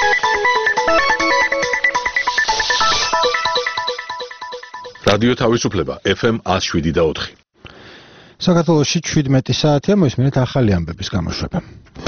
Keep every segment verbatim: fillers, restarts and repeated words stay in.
რადიო თავისუფლება ეფ ემ one oh seven და four. საქართველოში seventeen საათია, მოისმინეთ ახალი ამბების გამოშვება.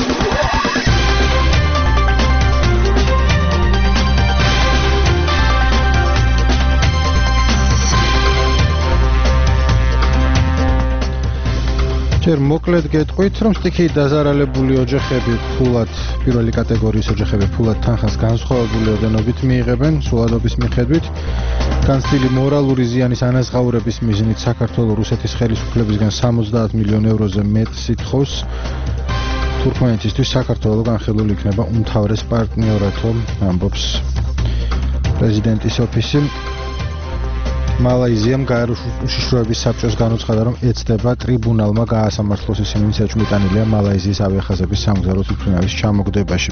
ჯერ მოკლედ გეტყვით, რომ სტიქიით დაზარალებული ოჯახები ფულად, პირველი კატეგორიის ოჯახები ფულად თანხას განსხვავებული ოდენობით მიიღებენ, სულადობის მიხედვით. განცდილი მორალური ზიანის ანაზღაურების მიზნით საქართველოს რუსეთის ხელისუფლებისგან seventy მილიონ ევროზე მეტ სითხოვს. თურქმენეთისთვის საქართველო განხილული იქნება უმთავრეს პარტნიორად, ამბობს პრეზიდენტის ოფისი. მალაიზიამ გაეროს უშიშროების საბჭოს განუცხადა, რომ ეცდება ტრიბუნალმა გაასამართლოს ისინი, ვინც ეჭვმიტანილია მალაიზიის ავიახაზების სამგზავრო თვითმფრინავის ჩამოგდებაში.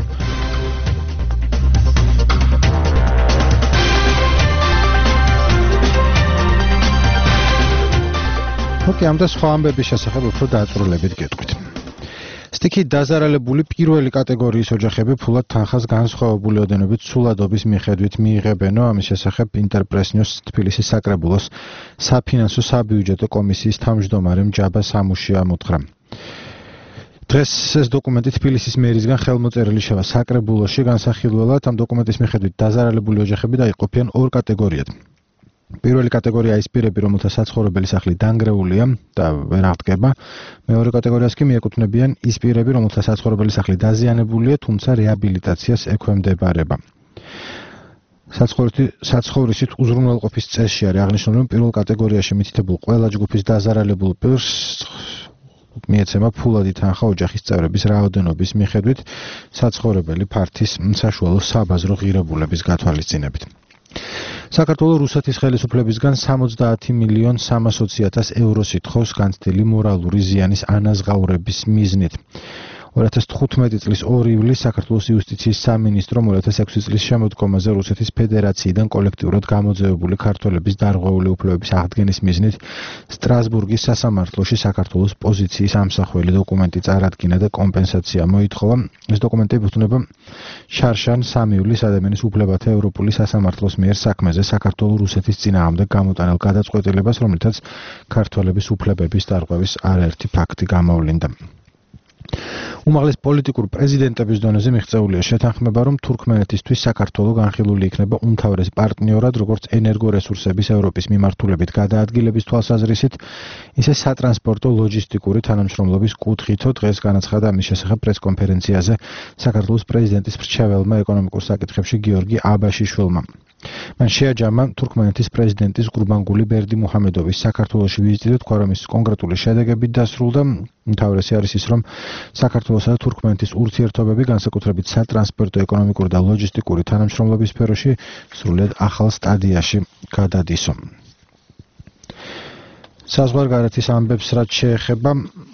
ოკეი, ამ და სხვა ამბების შესახებ უფრო დაწვრილებით გეტყვით. სტიქიით დაზარალებული პირველი კატეგორიის ოჯახები ფულად თანხას განსხვავებული ოდენობით სულადობის მიხედვით მიიღებენო, ამის შესახებ ინტერპრესნიოს თბილისის საკრებულოს საფინანსო საბიუჯეტო კომისიის თავმჯდომარემ ჯაბა სამუშია მოთხრა. დღეს ეს დოკუმენტი თბილისის მერისგან ხელმოწერილი შევა საკრებულოში, განსახილველად ამ დოკუმენტის მიხედვით დაზარალებული ოჯახები დაიყოფიან ორ კატეგორიად. პირველი კატეგორია ის პირები, რომელთა საცხოვრებელი სახლი დანგრეულია და ვერ აღდგება. მეორე კატეგორიას კი მიეკუთვნებიან ის პირები, რომელთა საცხოვრებელი სახლი დაზიანებულია, თუმცა რეაბილიტაციას ექვემდებარება. საცხოვრისით უზრუნველყოფის წესში არის აღნიშნული, რომ პირველ კატეგორიაში მითითებულ ყველა ჯგუფის დაზარალებულ პირს მიეცემა ფულადი თანხა ოჯახის წევრების რაოდენობის მიხედვით საცხოვრებელი ფართის საშუალო საბაზრო ღირებულების გათვალისწინებით. საქართველოს რუსეთის ხელისუფლებისგან seventy მილიონ three hundred thousand ევროს ითხოვს განცდილი მორალური ზიანის ანაზღაურების მიზნით. two thousand fifteen წლის two ივლისს საქართველოს იუსტიციის სამინისტრომ two thousand six წლის შემოდგომაზე რუსეთის ფედერაციიდან კოლექტიურად გამოძევებული ქართველების დარღვეული უფლებების აღდგენის მიზნით სტრასბურგის სასამართლოში საქართველოს პოზიციის ამსახველი დოკუმენტი წარადგინა და კომპენსაცია მოითხოვა. ეს დოკუმენტი ეკუთვნება შარშან three ივლისს ადამიანის უფლებათა ევროპული სასამართლოს მიერ საქმეზე საქართველოს რუსეთის წინააღმდეგ გამოტანილ გადაწყვეტილებას, რომლითაც ქართველების უფლებების დარღვევის არაერთი ფაქტი გამოვლინდა. უმაღლეს პოლიტიკურ პრეზიდენტების დონეზე მიღწეულია შეთანხმება, რომ თურქმენეთისთვის საქართველო განხილული იქნება უმთავრეს პარტნიორად, როგორც ენერგორესურსების ევროპის მიმართულებით გადაადგილების თვალსაზრისით, ისე სატრანსპორტო ლოჯისტიკური თანამშრომლობის კუთხითო. დღეს განაცხადა ამის შესახებ პრესკონფერენციაზე საქართველოს პრეზიდენტის მრჩეველმა ეკონომიკურ საკითხებში გიორგი აბაშიშვილმა. მან შეაჯამა თურქმენეთის პრეზიდენტის გურბანგული ბერდიმუჰამედოვის საქართველოში ვიზიტი და თქვა, რომ ის კონკრეტული შედეგებით დასრულდა. უმთავრესი არის ის, რომ საქართველოსა და თურქმენეთის ურთიერთობები განსაკუთრებით სატრანსპორტო, ეკონომიკური და ლოჯისტიკური თანამშრომლობის სფეროში სრულიად ახალ სტადიაში გადადისო. საზღვარგარეთის ამბებს რაც შეეხება,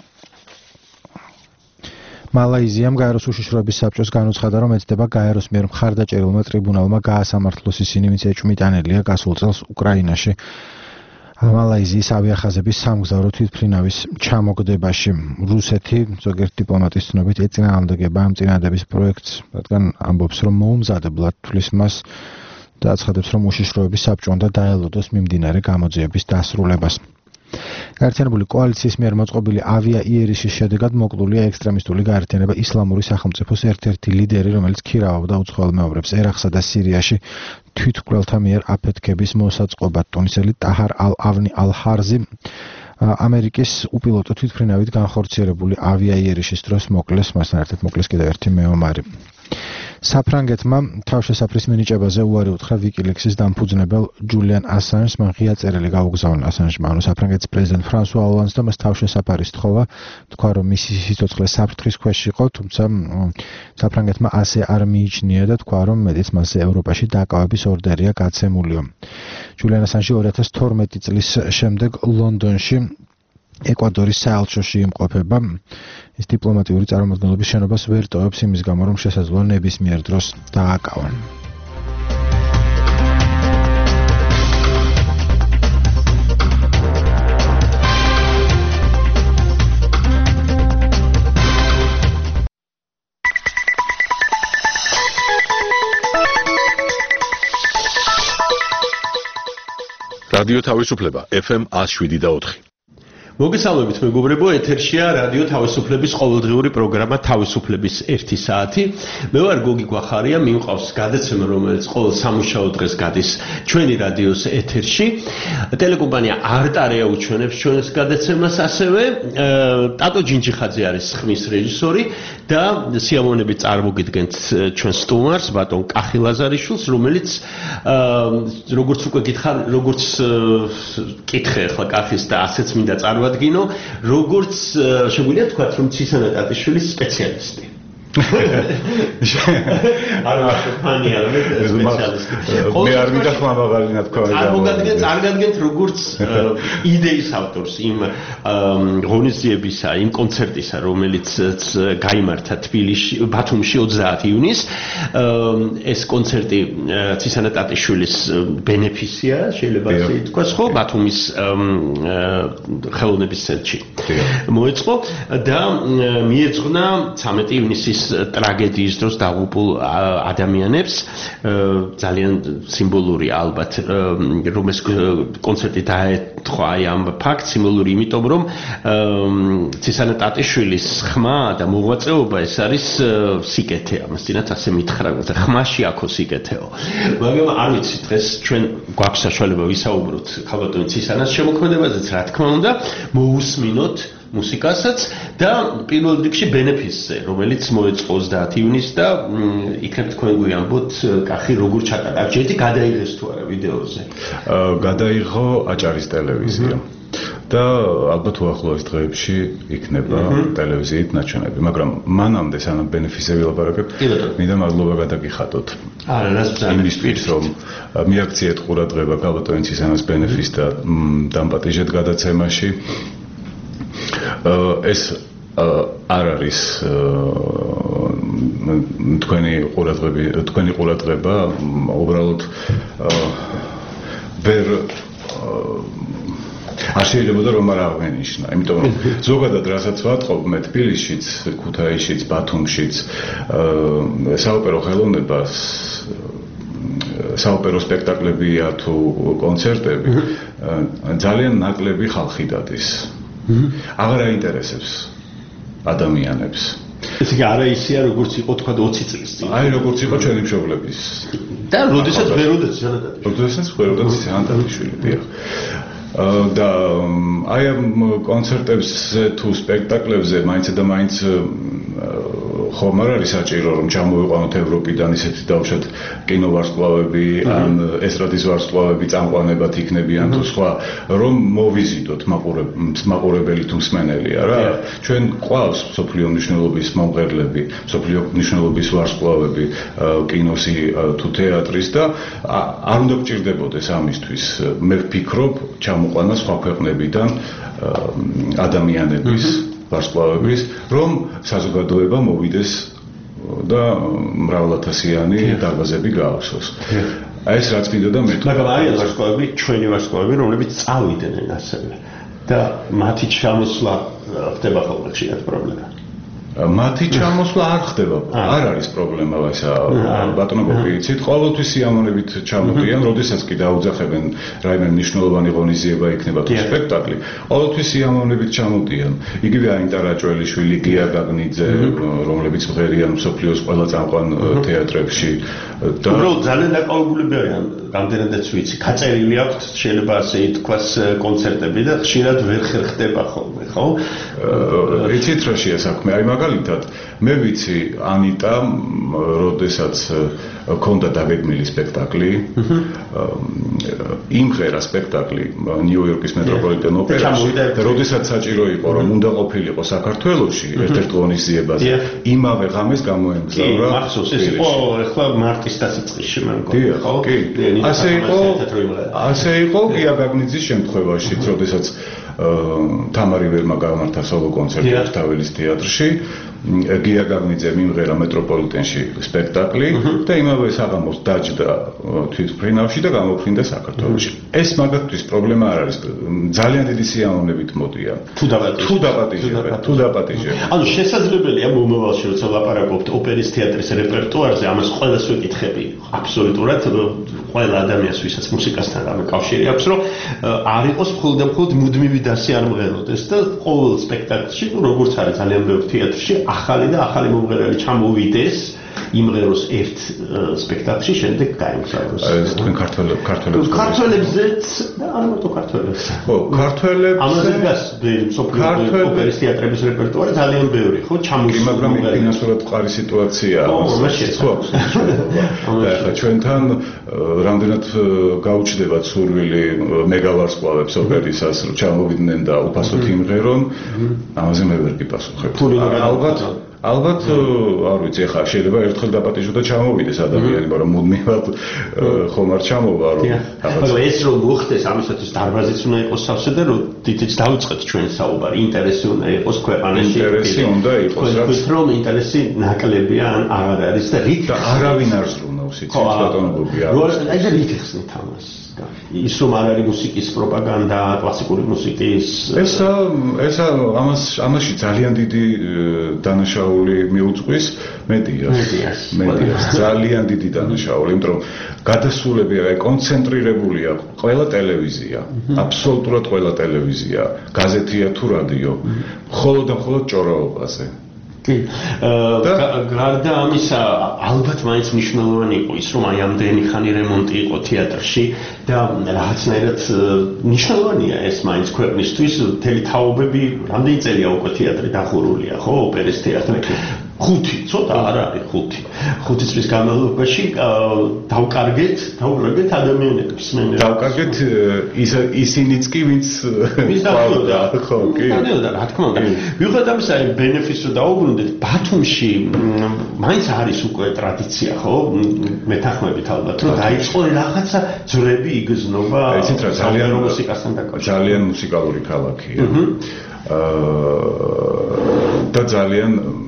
მალაიზიამ გაეროს უშიშროების საბჭოს განუცხადა, რომ ეცდება გაეროს მიერ მხარდაჭერილმა ტრიბუნალმა გაასამართლოს ისინი, ვინც ეჭვმიტანილია გასულ წელს უკრაინაში მალაიზიის ავიახაზების სამგზავრო თვითმფრინავის ჩამოგდებაში. რუსეთი ზოგიერთი დიპლომატის ცნობით ეწინააღმდეგება ამ წინადადების პროექტს, რადგან ამბობს, რომ მოუმზადებლად თვლის მას და აცხადებს, რომ უშიშროების საბჭო უნდა დაელოდოს მიმდინარე გამოძიების დასრულებას. გაერთიანებული კოალიციის მიერ მოწყობილი ავიაიერიშის შედეგად მოკლულია ექსტრემისტული გაერთიანება ისლამური სახელმწიფოს ერთ-ერთი ლიდერი, რომელიც ქირავობდა უცხოელ მეომრებს ერაყსა და სირიაში თვითმკვლელთა მიერ აფეთქების მოსაწყობად. ტუნისელი ტაჰარ ალ-ავნი ალ-ჰარზი ამერიკის უპილოტო თვითმფრინავით განხორციელებული ავიაიერიშის დროს მოკლეს, მასთან ერთად მოკლეს კიდევ ერთი მეომარი. საფრანგეთმა თავშესაფრის მინიჭებაზე უარი უთხრა ვიკილექსის დამფუძნებელ ჯულიან ასანჟს. მან ღია წერილი გაუგზავნა ასანჟმა, ანუ საფრანგეთის პრეზიდენტ ფრანსუა ოლანდს და მას თავშესაფარი სთხოვა, თქვა, რომ მისი სიცოცხლე საფრთხის ქვეშ იყო, თუმცა საფრანგეთმა ასე არ მიიჩნია და თქვა, რომ მეტიც მასზე ევროპაში დაკავების ორდერია გაცემულიო. ჯულიან ასანჟი two thousand twelve წლის შემდეგ ლონდონში ეკვადორის საელჩოში იმყოფება. ის დიპლომატიური წარმომადგენლობის შენობას ვერ ტოვებს იმის გამო, რომ შესაძლოა ნებისმიერ დროს დააკავონ. რადიო თავისუფლება F M one oh seven point four. მოგესალმებით მეგობრებო, ეთერშია რადიო თავისუფლების ყოველდღიური პროგრამა თავისუფლების ერთი საათი. მე ვარ გოგი გვახარია, მიმყავს გადაცემა, რომელიც ყოველ სამუშაო დღეს გადის ჩვენი რადიოს ეთერში. ტელეკომპანია არტარია უჩვენებს ჩვენს გადაცემას ასევე. ტატო ჯინჯიხაძე არის ხმის რეჟისორი და სიამოვნებით წარმოგიდგენთ ჩვენ სტუმარს, ბატონ კახი ლაზარიშვილს, რომელიც როგორც უკვე გითხარ, როგორც კითხე ახლა კახის და ასეც მინდა წარ ვადგინო, როგორც შეგვიძლია თქვა, რომ ცისანა ტატიშვილის სპეციალისტი. არა, ფანია, სპეციალისტი. მე არ მინდა ხმა მაღალი თქვა. წარმოგადგენ, წარმოგადგენთ როგორც იდეის ავტორს იმ ღონისძიებისა, იმ კონცერტისა, რომელიც გაიმართა თბილისში, ბათუმში ოცდაათი ივნისს. ეს კონცერტი ცისანა ტატიშვილის ბენეფისია, შეიძლება ასე ითქვას, ხო, ბათუმის ხელოვნების ცენტრში. მოეწყო და მიეძღვნა ცამეტი ივნისის ტრაგედიის დროს დაღუპულ ადამიანებს, ძალიან სიმბოლური ალბათ, რომ ეს კონცერტი დაეთქვა აი ამ ფაქტს, სიმბოლური იმიტომ, რომ ცისანა ტატიშვილის ხმა და მოღვაწეობა ეს არის სიკეთე, ამასთანავე ასე მითხრა, ხმაში აქო სიკეთეო. მაგრამ არ ვიცი, დღეს ჩვენ გვაქვს საშუალება ვისაუბროთ ხალბატონი ცისანას შემოქმედებაზეც, რა თქმა უნდა, მოусმინოთ მუსიკასაც და პირველ რიგში ბენეფისზე, რომელიც მოეწყო ოცდაათი ივნისს და იქნებ თქვენ გვიამბოთ, კახი როგორ ჩატარა, ჯეთი გადაიღეს თუ არა ვიდეოზე. გადაიღო აჭარის ტელევიზია. და ალბათ უახლოეს დღეებში იქნება ტელევიზიით ნაჩვენები, მაგრამ მანამდე სანამ ბენეფისზე ვილაპარაკებ, მინდა მადლობა გადაგიხადოთ. არა, რას ბრძანებთ, იმისთვის, რომ მიაქციეთ ყურადღება ხალბატონი ცისანას ბენეფის და დამპატიჟეთ გადაცემაში. ეს არ არის თქვენი ყურადღები, თქვენი ყურადღება უბრალოდ ვერ არ შეიძლება რომ არ აღენიშნა, იმიტომ რომ ზოგადად რასაც ვატყობ მე თბილისშიც, ქუთაისშიც, ბათუმშიც საოპერო ხელოვნებას საოპერო სპექტაკლებია თუ კონცერტები ძალიან ნაკლები ხალხი დადის. აღარ აინტერესებს ადამიანებს. ესე იგი არა ისეა როგორც იყო თქვა ოცი წლის წინ. აი როგორც იყო ჩვენი მშობლების. და როდესაც ვეროდეც ზანატატი. როდესაც ვეროდეც ზანატატიშვილი დიახ. და აი ამ კონცერტებზე თუ სპექტაკლებზე მაინც და მაინც ხომ არ არის საჭირო რომ ჩამოვიყვანოთ ევროპიდან ისეთი დავუშვათ კინოვარსკვლავები ან ესტრადის ვარსკვლავები წამყვანებად იქნებიან თუ სხვა რომ მოვიზიდოთ მაყურებელი თუ მსმენელია რა ჩვენ ყავს სოფლიო მნიშვნელობის მომღერლები სოფლიო მნიშვნელობის ვარსკვლავები კინოსი თუ თეატრის და არ უნდა გჭირდებოდეს ამისთვის მე ვფიქრობ ჩამოყვანა სხვა ქვეყნებიდან ადამიანების ვარსკვლავების, რომ საზოგადოება მოვიდეს და მრავალათასიანი დარბაზები გააქვსოს. აი ეს რაც მინდოდა მე. მაგრამ არიან ვარსკვლავები, ჩვენი ვარსკვლავები, რომლებიც წავიდნენ ასევე. და მათი ჩამოსვლა ხდება ხოლმე ხშირად პრობლემა. მათი ჩამოსვლა არ ხდება. არ არის პრობლემა ესა ბატონო გოგი იცით, ყოველთვის სიამოვნებით ჩამოდიან, როდესაც კი დაუძახებენ რაიმე მნიშვნელოვანი ღონისძიება იქნება თუ სპექტაკლი, ყოველთვის სიამოვნებით ჩამოდიან. იგივე ანიტა რაჭველიშვილი, გია გაგნიძე, რომლებიც მღერიან მსოფლიოს ყველა წამყვან თეატრებში და უბრალოდ ძალიან დაკავებული არიან, რამდენადაც ვიცი, გაწერილი აქვთ, შეიძლება ასე ითქვას კონცერტები და ხშირად ვერ ხერხდება ხოლმე, ხო? იცით რა შეა საქმე, აი მაგალითად მე ვიცი ანიტა როდესაც ქონდა დაგეგმილი სპექტაკლი იმღერა სპექტაკლი ნიუ-იორკის მეტროპოლიტენ ოპერაში და როდესაც საჭირო იყო რომ უნდა ყოფილიყო საქართველოში ერთ-ერთ ღონისძიებაზე იმავე ღამეს გამოემგზავრა მახსოვს ეს იყო ახლა მარტის დასაწყისში მე მგონი ხო? კი ასე იყო ასე იყო გია გაგნიძის შემთხვევაშიც როდესაც თამარი ველმა გამართა სოლო კონცერტი რუსთაველის თეატრში, გია გაგნიძე მიმღერა მეტროპოლიტენში სპექტაკლი და იმავე საღამოს დაჯდა თვითმფრინავში და გამოფრინდა საქართველოში. ეს მაგათთვის პრობლემა არ არის. ძალიან დიდი სიამოვნებით მოდიან. თუ დაპატიჟებენ. თუ დაპატიჟებენ. თუ დაპატიჟებენ. ანუ შესაძლებელია მომავალში როცა ვლაპარაკობთ ოპერის თეატრის რეპერტუარზე, ამას ყველას ვეკითხები. აბსოლუტურად ყველა ადამიანს, ვისაც მუსიკასთან რამე კავშირი აქვს, რომ არ იყოს მხოლოდ და მხოლოდ მუდმივი დასი არ მღეროდეს და ყოველ სპექტაკლში, როგორც არის ძალიან ბევრ თეატრში, ახალი და ახალი მომღერალი ჩამოვიდეს, იმღეროს ერთ სპექტაკლში, შემდეგ გაემგზავროს. ეს თქვენ ქართველებს ქართველებს ქართველებზეც და არა მარტო ქართველებს. ხო, ქართველებს ამაზე გას სოფლიო ოპერის თეატრების რეპერტუარი ძალიან ბევრი, ხო, ჩამოსული. მაგრამ ფინანსურად მყარი სიტუაციაა. ხო, ახლა ჩვენთან რამდენად გაუჩნდებათ სურვილი მეგავარსკვლავებს ოპერისას, რომ ჩამოვიდნენ და უფასოდ იმღერონ, ამაზე მე ვერ გიპასუხებ. ალბათ ალბათ არ ვიცი, ახლა შეიძლება ერთხელ დაპატიჟო და ჩამოვიდეს ადამიანი, მაგრამ მუდმივად ხომ არ ჩამოვა, რომ მაგრამ ეს რომ მოხდეს, ამისათვის დარბაზიც უნდა იყოს სავსე და რომ დიდიც დავიწყეთ ჩვენ საუბარი, ინტერესი უნდა იყოს ქვეყანაში. ინტერესი უნდა იყოს, რაც რომ ინტერესი ნაკლებია ან აღარ არის და რით და არავინ არ ზრუნავს, იცით ბატონობები არ. აი და რით ხსნით ამას? ის რომ არ არის მუსიკის პროპაგანდა, კლასიკური მუსიკის ესა ესა ამას ამაში ძალიან დიდი დანაშაული მიუძღვის მედიას. მედიას ძალიან დიდი დანაშაული, იმიტომ რომ გადასულები აი კონცენტრირებულია ყველა ტელევიზია, აბსოლუტურად ყველა ტელევიზია, გაზეთია თუ რადიო, მხოლოდ და მხოლოდ ჭორაობაზე. კი. გარდა ამისა, ალბათ მაინც მნიშვნელოვანი იყო ის, რომ აი ამდენი ხანი რემონტი იყო თეატრში და რაღაცნაირად მნიშვნელოვანია ეს მაინც ქვეყნისთვის, მთელი თაობები, რამდენი წელია უკვე თეატრი დახურულია, ხო, ოპერის თეატრი. ხუთი, ცოტა არ არის ხუთი. ხუთი წლის განმავლობაში დავკარგეთ, დავკარგეთ ადამიანებს, მე დავკარგეთ ისინიც კი, ვინც ყავდა, ხო, კი. და რა თქმა უნდა. მიუხედავად ამისა, აი ბენეფისს რომ დაუბრუნდეთ, ბათუმში მაინც არის უკვე ტრადიცია, ხო? მეთანხმებით ალბათ, რომ დაიწყო რაღაცა ძვრები იგრძნობა ძალიან მუსიკასთან დაკავშირებით. ძალიან მუსიკალური ქალაქია. და ძალიან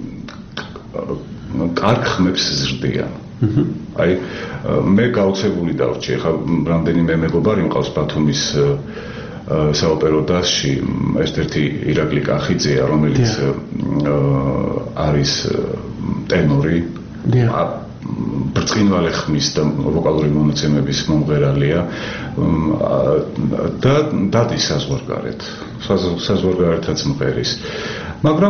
კარგ ხმებს ზრდიან. აი მე გაოცებული დავჭი, ხა რამდენიმე მეგობარი მყავს ბათუმის საოპერო დასში, ერთ-ერთი ირაკლი კახიძეა, რომელიც არის ტენორი, ბრწყინვალე ხმის და ვოკალური მონაცემების მომღერალია და დადის საზღვარგარეთ, საზღვარგარეთაც მღერის. მაგრამ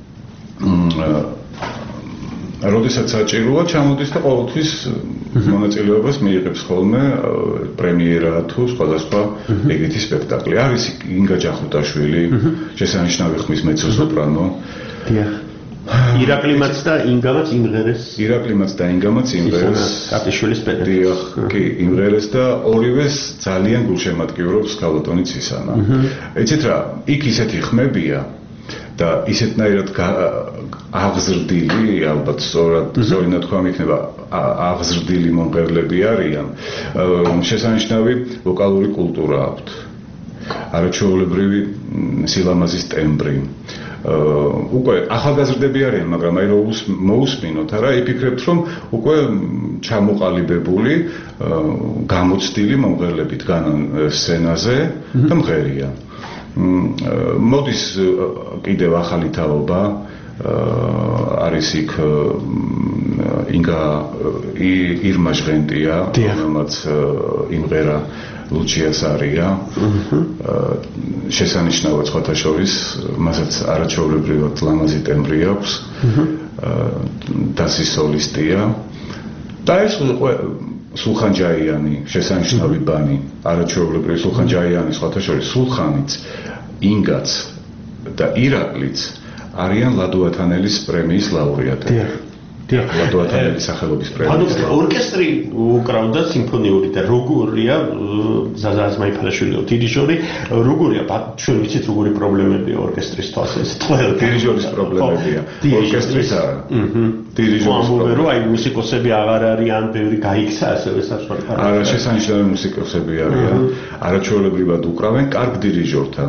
როდესაც საჭიროა, ჩამოდის და ყოველთვის მონაწილეობას მიიღებს ხოლმე პრემიერა თუ სხვადასხვა ეგეთი სპექტაკლი. არის ინგა ჯახუტაშვილი, შესანიშნავი ხმის მეცო-სოპრანო. დიახ. ირაკლიმაც და ინგამაც იმღერეს. ირაკლიმაც და ინგამაც იმღერეს. კატიშვილის პედაგოგი. დიახ, კი, იმღერეს და ორივეს ძალიან გულშემატკივრობს გალატონი ცისანა. იცით რა, იქ ისეთი ხმებია და ისეთნაირად აღზრდილი, ალბათ სწორად სწორი ნათქვამი იქნება, აღზრდილი მომღერლები არიან, შესანიშნავი ვოკალური კულტურა აქვთ, არაჩვეულებრივი სილამაზის ტემბრი. უკვე ახალგაზრდები არიან, მაგრამ აი რომ მოусმინოთ, არა, იფიქრებთ, რომ უკვე ჩამოყალიბებული, გამოცდილი მომღერლები დგანან სცენაზე და მღერიან. მოდის კიდევ ახალი თაობა, არის იქ ინგა ირმა ჟღენტია, რომელმაც იმღერა ლუჩიას არია. შესანიშნავად სხვათა შორის, მასაც არაჩვეულებრივად ლამაზი ტემბრი აქვს. დასის სოლისტია. და ეს სულხან ჯაიანი, შესანიშნავი ბანი, არაჩვეულებრივი სულხან ჯაიანი, სხვათა შორის სულხანიც, ინგაც და ირაკლიც არიან ლადო-ათანელის პრემიის ლაურეატები. დიახ, ლადო-ათანელის სახელობის პრემიის. ანუ ორკესტრი უკრავდა სიმფონიური და როგორია ზაზა აზმაიფალაშვილი დირიჟორი, როგორია ჩვენ ვიცით როგორი პრობლემებია ორკესტრის თვალსაზრისით. ყველა დირიჟორის პრობლემებია. ორკესტრის არა. აჰა. დირიჟორის პრობლემა, აი მუსიკოსები აღარ არიან, ბევრი გაიქცა ასევე საზღვარგარეთ. არა, შესანიშნავი მუსიკოსები არიან. არაჩვეულებრივად უკრავენ კარგ დირიჟორთან.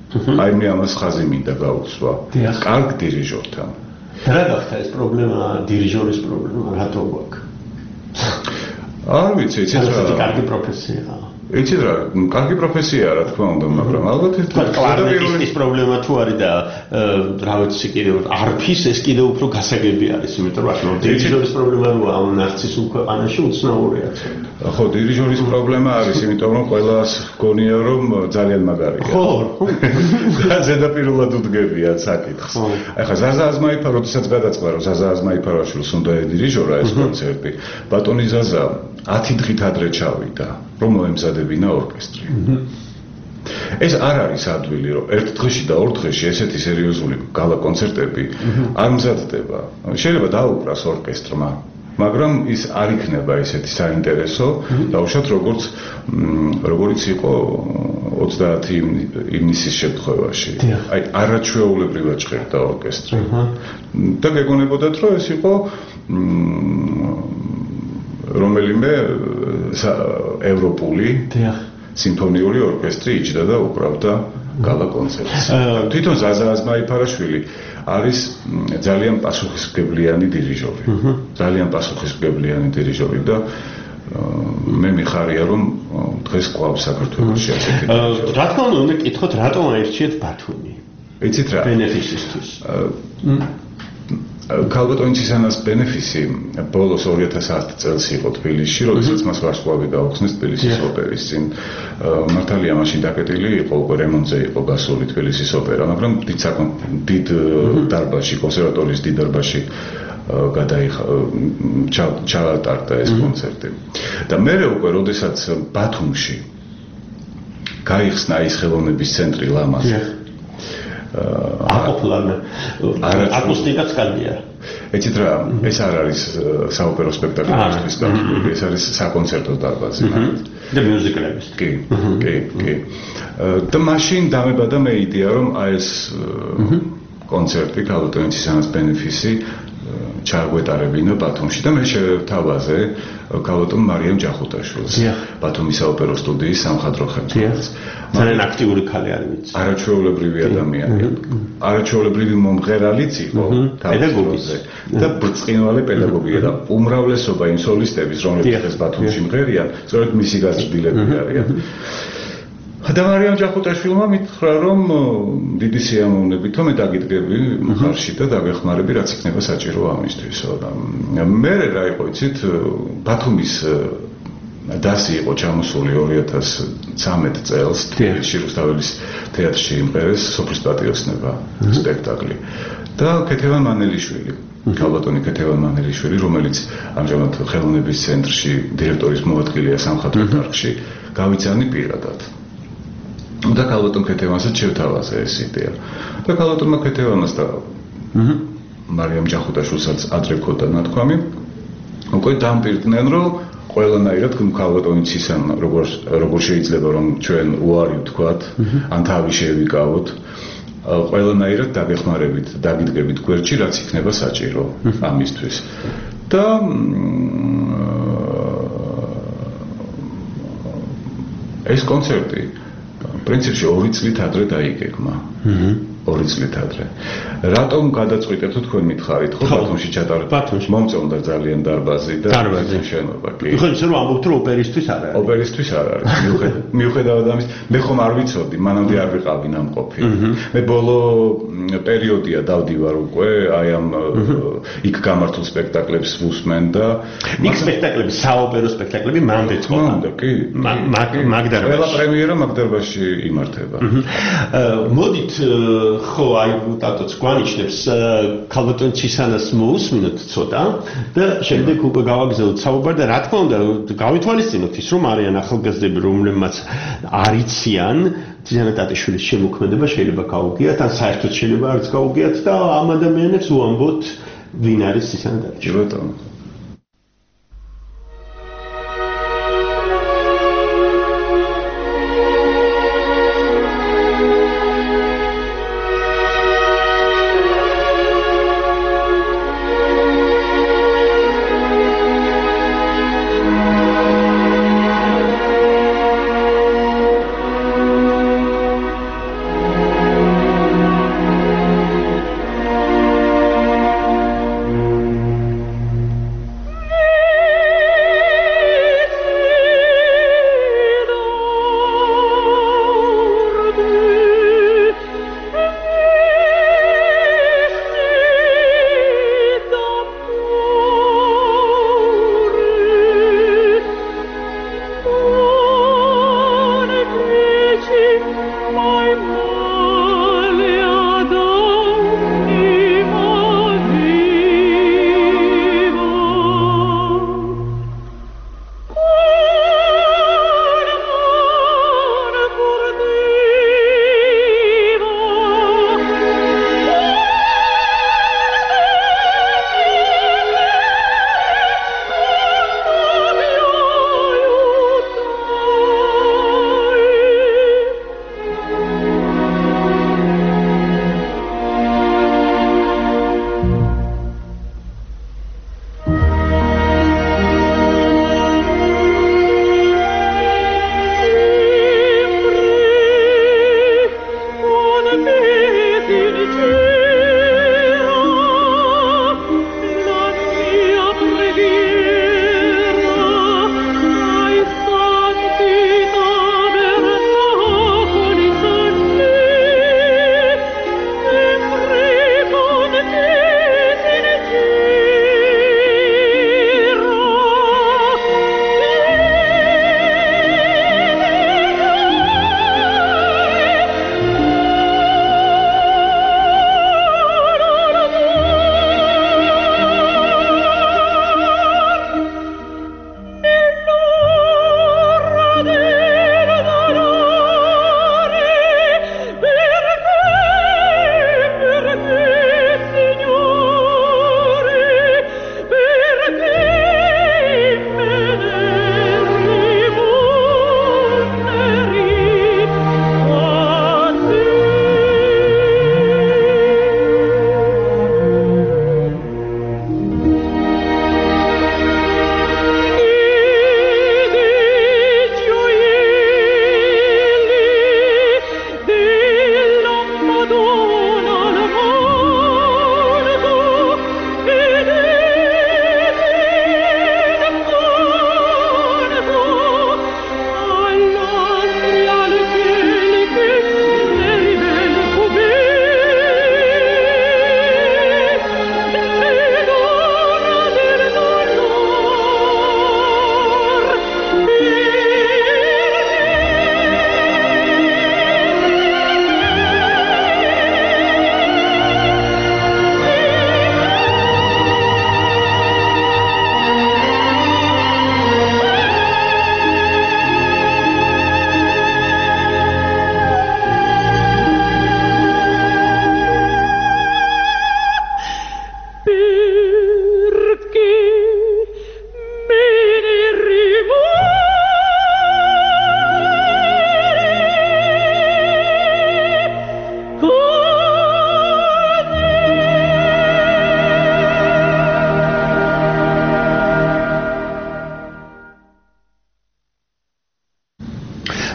აი მე ამას ხაზი მინდა გაუცვა. კარგ დირიჟორთან. რა გახდა ეს პრობლემა, დირიჟორის პრობლემა, რატო გვაქვს? არ ვიცი, იცით რა. ეს კარგი პროფესიაა. იცით რა, კარგი პროფესიაა, რა თქმა უნდა, მაგრამ ალბათ ეს კლარნეტის პრობლემა თუ არის და რა ვიცი კიდევ არფის ეს კიდევ უფრო გასაგები არის, იმიტომ რომ დირიჟორის პრობლემა როა ამ ნარცისულ ქვეყანაში უცნაურია. ხო, დირიჟორის პრობლემა არის, იმიტომ რომ ყველას გონია რომ ძალიან მაგარია. ხო. ზედაპირულად უდგებიან საკითხს. ახლა ზაზა აზმაიფა, როდესაც გადაწყდა რომ ზაზა აზმაიფარაშვილს უნდა ედირიჟორა ეს კონცერტი, ბატონი ზაზა ათი დღით ადრე ჩავიდა, რომ მოემზადებინა ორკესტრი. ეს არ არის ადვილი, რომ ერთ დღეში და ორ დღეში ესეთი სერიოზული გალა კონცერტები არ მზადდება. შეიძლება დაუკრას ორკესტრმა, მაგრამ ის არ იქნება ესეთი საინტერესო, დაუშვათ როგორც როგორც იყო ოცდაათი ივნისის შემთხვევაში. აი არაჩვეულებრივად ჭერდა ორკესტრი. და გეგონებოდათ, რომ ეს იყო რომელიმე ევროპული სიმფონიური ორკესტრი იჯდა და უკრავდა გალა კონცერტს. თვითონ ზაზა აზმაიფარაშვილი არის ძალიან პასუხისმგებლიანი დირიჟორი. ძალიან პასუხისმგებლიანი დირიჟორი და მე მიხარია რომ დღეს კვლავ საქართველოში ასეთი დირიჟორი. რა თქმა უნდა, კითხოთ რატომ აირჩიეთ ბათუმი? იცით რა? ბენეფისისთვის. ქალბატონიცისანას ბენეფისი ბოლოს ორი ათას ათი წელს იყო თბილისში, როდესაც მას ვარსკვლავი გაუხსნეს თბილისის ოპერის წინ. მართალია მაშინ დაკეტილი იყო, უკვე რემონტზე იყო გასული თბილისის ოპერა, მაგრამ დიდ დიდ დარბაზში, კონსერვატორიის დიდ დარბაზში გადაიხა ჩაატარდა ეს კონცერტი. და მერე უკვე როდესაც ბათუმში გაიხსნა ის ხელოვნების ცენტრი ლამაზი. აკოფლანა აკუსტიკაც კარგია. იცით რა, ეს არ არის საოპერო სპექტაკლისთვის განხილული, ეს არის საკონცერტო დარბაზი. და მიუზიკლების. კი, კი, კი. და მაშინ დამებადა მე იდეა, რომ აი ეს კონცერტი ქალბატონიცისანას ბენეფისი ჩაგვეტარებინა ბათუმში და მე შევთავაზე ქალბატონ მარიამ ჯახუტაშვილს, ბათუმის საოპერო სტუდიის სამხატვრო ხელმძღვანელს. ძალიან აქტიური ქალი არის ვიცი. არაჩვეულებრივი ადამიანია. არაჩვეულებრივი მომღერალიც იყო პედაგოგზე და ბრწყინვალე პედაგოგია და უმრავლესობა იმ სოლისტების, რომლებიც ეს ბათუმში მღერიან, სწორედ მისი გაზრდილები არიან. და მარიამ ჯახუტაშვილმა მითხრა, რომ დიდი სიამოვნებით რომ მე დაგიდგები მხარში და დაგეხმარები, რაც იქნება საჭირო ამისთვისო. მე რა იყო, იცით, ბათუმის დასი იყო ჩამოსული ორი ათას ცამეტ წელს თბილისში რუსთაველის თეატრში იმღერეს სოფლის პატიოსნება სპექტაკლი. და ქეთევან მანელიშვილი, ქალბატონი ქეთევან მანელიშვილი, რომელიც ამჟამად ხელოვნების ცენტრში დირექტორის მოადგილეა სამხატვრო დარგში, გავიცანი პირადად. და ქალბატონ ქეთევანსაც შევთავაზე ეს იდეა. და ქალბატონმა ქეთევანას და მარიამ ჯახუტაშვილსაც ადრე ქონდა ნათქვამი, უკვე დამპირდნენ, რომ ყველანაირად ქალბატონიცისან როგორ როგორ შეიძლება რომ ჩვენ უარი ვთქვათ, ან თავი შევიკავოთ, ყველანაირად დაგეხმარებით, დაგიდგებით გვერდში, რაც იქნება საჭირო ამისთვის. და ეს კონცერტი პრინციპში ორი წლით ადრე დაიგეგმა. ორი წლით ადრე. რატომ გადაწყვიტეთ თქვენ მითხარით, ხო, ბათუმში ჩატარეთ? ბათუმში მომწონდა ძალიან დარბაზი და შენობა, კი. ხო, ისე რომ ამბობთ, რომ ოპერისთვის არ არის. ოპერისთვის არ არის. მიუხედავად ამის, მე ხომ არ ვიცოდი, მანამდე არ ვიყავი ნამყოფი. მე ბოლო პერიოდია დავდივარ უკვე, აი ამ იქ გამართულ სპექტაკლებს ვუსმენ და იქ სპექტაკლები, საოპერო სპექტაკლები მანდ ეწყობა. მანდ, კი. მაგდარბაზში. ყველა პრემიერა მაგდარბაზში იმართება. მოდით ხო, აი დატოც გვანიშნებს ქალბატონ ცისანას მოусმინოთ ცოტა და შემდეგ უკვე გავაგზავნოთ საუბარ და რა თქმა უნდა გავითვალისწინოთ ის რომ არიან ახალგაზრდები რომლებმაც არ იციან ძიანა ტატიშვილის შემოქმედება შეიძლება გაუგიათ ან საერთოდ შეიძლება არც გაუგიათ და ამ ადამიანებს უამბოთ ვინ არის ძიანა ტატიშვილი.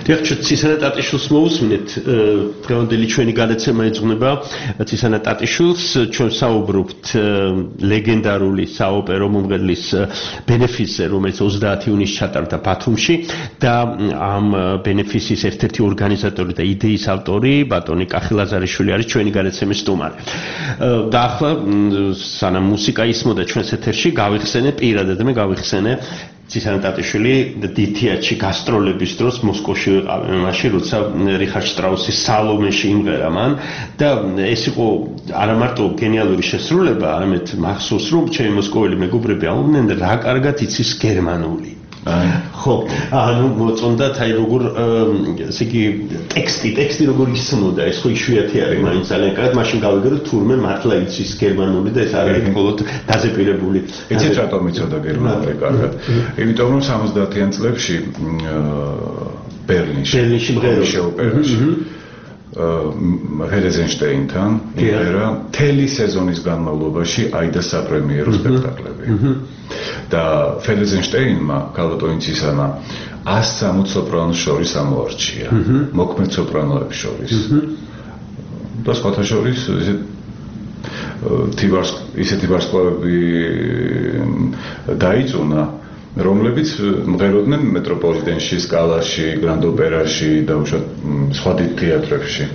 დიახ, ცისანა ტატიშვილს მოусმინეთ. დღევანდელი ჩვენი გადაცემა ეძღვნება ცისანა ტატიშვილს. ჩვენ საუბრობთ ლეგენდარული საოპერო მომღერლის ბენეფისზე, რომელიც ოცდაათი ივნისს ჩატარდა ბათუმში და ამ ბენეფისის ერთ-ერთი ორგანიზატორი და იდეის ავტორი ბატონი კახი ლაზარეშვილი არის ჩვენი გადაცემის სტუმარი. და ახლა სანამ მუსიკა ისმოდა ჩვენს ეთერში, გავიხსენე პირადად მე გავიხსენე ცისანა ტატიშვილი დითიათში გასტროლების დროს მოსკოვში ვიყავი მაშინ, როცა რიხარდ შტრაუსის სალომეში იმღერა მან და ეს იყო არა მარტო გენიალური შესრულება, არამედ მახსოვს რომ ჩემი მოსკოველი მეგობრები ამბობდნენ რა კარგად იცის გერმანული. ხო, ანუ მოწონდათ აი როგორ ესე იგი ტექსტი, ტექსტი როგორ ისმოდა, ეს ხო იშვიათი არის მაინც ძალიან კარგად, მაშინ გავიგე თურმე მართლა იცის გერმანული და ეს არის მხოლოდ დაზეპირებული. იცით რატომ იცოდა გერმანული კარგად? იმიტომ რომ სამოცდაათიან წლებში ბერლინში, ბერლინში მღეროდა ოპერაში ჰელეზენშტეინთან იმღერა მთელი სეზონის განმავლობაში აიდას საპრემიერო სპექტაკლები. და ჰელეზენშტეინმა კალატოინც ისანა ას სამოცდაათ სოპრანოს შორის ამოარჩია. მოქმედ სოპრანოების შორის. და სხვათა შორის ისეთ თივარს ისეთი ვარსკვლავები დაიწუნა, რომლებიც მღეროდნენ მეტროპოლიტენში, სკალაში, გრანდ ოპერაში და უშუალოდ სხვა დიდ თეატრებში.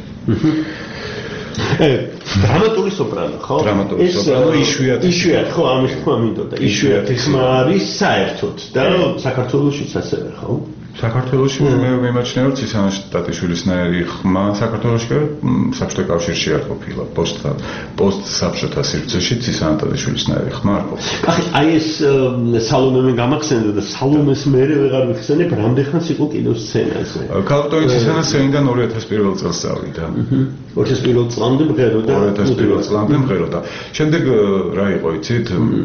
დრამატული სოპრანო, ხო? დრამატული სოპრანო იშვიათი. იშვიათი, ხო, ამის თქმა მინდოდა. იშვიათი ხმა არის საერთოდ და საქართველოშიც ასევე, ხო? საქართველოში მე მიმაჩნია რომ ცისანა ტატიშვილისნაირი ხმა საქართველოში საბჭოთა კავშირში არ ყოფილა. პოსტ პოსტ საბჭოთა სივრცეში ცისანა ტატიშვილისნაირი ხმა არ ყოფილა. აი ეს სალომე გამახსენდა და სალომეს მერე ვეღარ ვიხსენებ, რამდენ ხანს იყო კიდევ სცენაზე. კალატოინც ისანა სცენიდან ორი ათას პირველ წელს წავიდა. ორი ათას პირველ წლამდე მღეროდა. ორი ათას პირველ წლამდე მღეროდა. შემდეგ რა იყო იცით?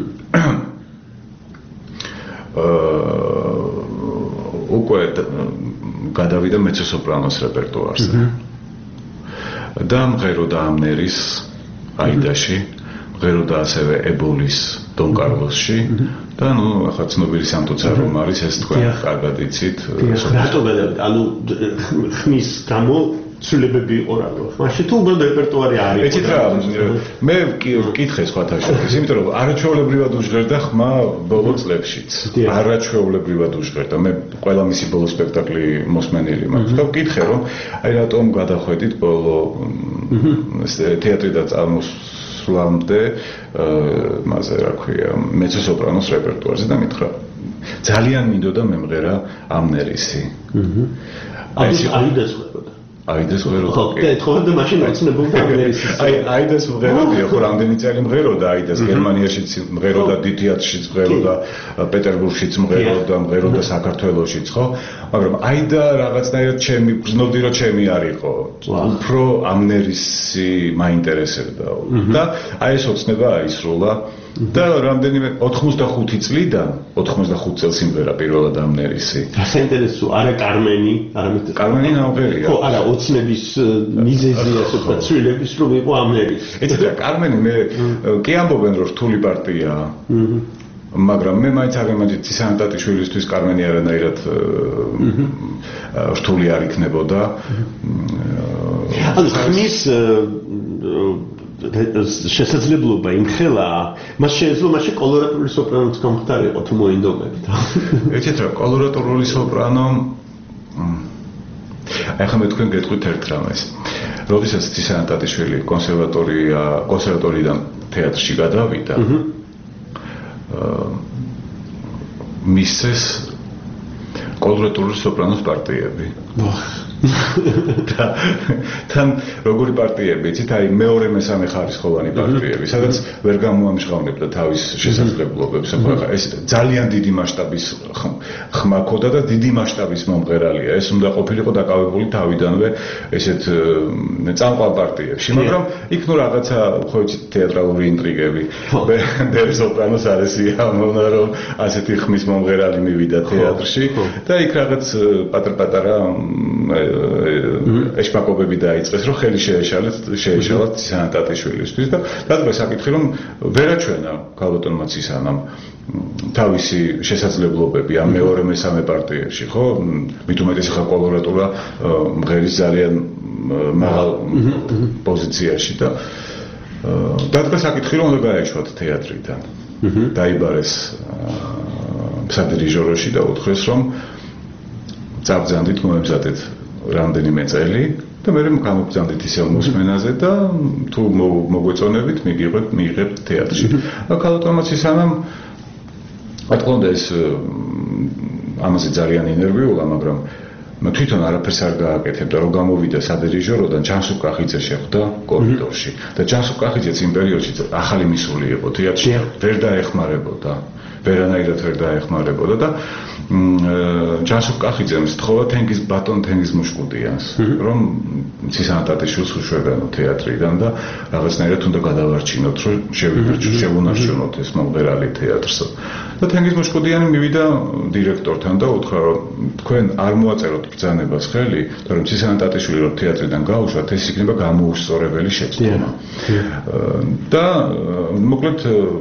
აა უკვე გადავიდა მეცო-სოპრანოს რეპერტუარზე. და მღეროდა ამნერის აიდაში, მღეროდა ასევე ებოლის დონ კარლოსში და ნუ ახლა ცნობილი სამთუცა რომ არის ეს თქვენ კარგად იცით. რატო გადავიდა? ანუ ხმის გამო ცვლილებები იყო რა. მაშინ თუ უბრალოდ რეპერტუარი არის. ეცით რა, მე ვკითხე სხვათა შორის, იმიტომ რომ არაჩვეულებრივად უჟღერდა ხმა ბოლო წლებშიც. არაჩვეულებრივად უჟღერდა. მე ყველა მისი ბოლო სპექტაკლი მოსმენილი მაქვს. და ვკითხე რომ აი რატომ გადახვედით ბოლო თეატრიდან წამოსვლამდე მასე რა ქვია, მეცო-სოპრანოს რეპერტუარზე და მითხრა ძალიან მინდოდა მემღერა ამნერისი. აი აიდას ხვდებოდა. აიდას მღეროდა. ხო, ეთქობა და მაშინ ოცნებობდა ამნერისის. აი აიდას მღეროდია, ხო რამდენი წელი მღეროდა აიდას, გერმანიაშიც მღეროდა, დიდ თეატრშიც მღეროდა, პეტერბურგშიც მღეროდა, მღეროდა საქართველოშიც, ხო? მაგრამ აიდა რაღაცნაირად ჩემი გრძნობდი რომ ჩემი არ იყო. უფრო ამნერისი მაინტერესებდა. და აი ეს ოცნება აისრულა. და რამდენიმე ოთხმოცდახუთი წლიდან ოთხმოცდახუთი წელს იმღერა პირველად ამნერისი. საინტერესო, არა კარმენი, არამედ კარმენი ნამღერია. ხო, არა, ოცნების მიზეზი ასე ვთქვათ, ცვლილების რომ იყო ამნერისი. ეცეთ რა, კარმენი მე კი ამბობენ რომ რთული პარტიაა. მაგრამ მე მაინც არ ვიმაჯით ცისანა ტატიშვილისთვის კარმენი არანაირად რთული არ იქნებოდა. ანუ ხმის შესაძლებლობა იმხელა, მას შეეძლო მაშინ კოლორატული სოპრანოც გამختارიყო თუ მოინდომებით. ეცეთ რა, კოლორატული სოპრანო ახლა მე თქვენ გეტყვით ერთ რამეს. როდესაც ცისანა ტატიშვილი კონსერვატორია, კონსერვატორიდან თეატრში გადავიდა, მისცეს კოლორატული სოპრანოს პარტიები. და თან როგორი პარტიები, იცით, აი მეორე მესამე ხარისხოვანი პარტიები, სადაც ვერ გამოამჟღავნებდა თავის შესაძლებლობებს. ახლა ეს ძალიან დიდი მასშტაბის ხმა ქონდა და დიდი მასშტაბის მომღერალია. ეს უნდა ყოფილიყო დაკავებული თავიდანვე ესეთ წამყვან პარტიებში, მაგრამ იქ ნუ რაღაცა ხო იცით თეატრალური ინტრიგები. ბერ სოპრანოს არესია, მომნა რომ ასეთი ხმის მომღერალი მივიდა თეატრში და იქ რაღაც პატარ-პატარა ეშპაკობები დაიწყეს, რომ ხელი შეეშალეთ, შეეშალათ ცისანა ტატიშვილისთვის და დადგა საკითხი, რომ ვერაჩვენა ქალბატონმა ცისანამ თავისი შესაძლებლობები ამ მეორე მესამე პარტიებში, ხო? მით უმეტეს ხა კოლორატურა მღერის ძალიან მაღალ პოზიციაში და დადგა საკითხი, რომ უნდა გაეშვათ თეატრიდან. დაიბარეს სადირიჟოროში და უთხრეს, რომ წაბძანდით მომემზადეთ რამდენიმე წელი და მე გამოგზავნით ისევ მოსმენაზე და თუ მოგვეწონებით, მიგიღებთ, მიიღებთ თეატრში. ქალბატონმა ცისანამ რა თქმა უნდა ეს ამაზე ძალიან ინერვიულა, მაგრამ თვითონ არაფერს არ გააკეთებდა, რომ გამოვიდა სადირიჟოროდან ჯანსუღ კახიძე შეხვდა კორიდორში და ჯანსუღ კახიძეც იმ პერიოდში ახალი მისული იყო თეატრში, ვერ დაეხმარებოდა, ვერანაირად ვერ დაეხმარებოდა და ჯანსუღ კახიძემ სთხოვა თენგიზ ბატონ თენგიზ მუშკუტიანს, რომ ცისანა ტატიშვილს უშვებენო თეატრიდან და რაღაცნაირად უნდა გადავარჩინოთ, რომ შევუნარჩუნოთ ეს მომღერალი თეატრსა. და თენგიზ მუშკუტიანი მივიდა დირექტორთან და უთხრა, რომ თქვენ არ მოაწეროთ ბრძანებას ხელი, რომ ცისანა ტატიშვილი რომ თეატრიდან გაუშვათ, ეს იქნება გამოუსწორებელი შეცდომა. და მოკლედ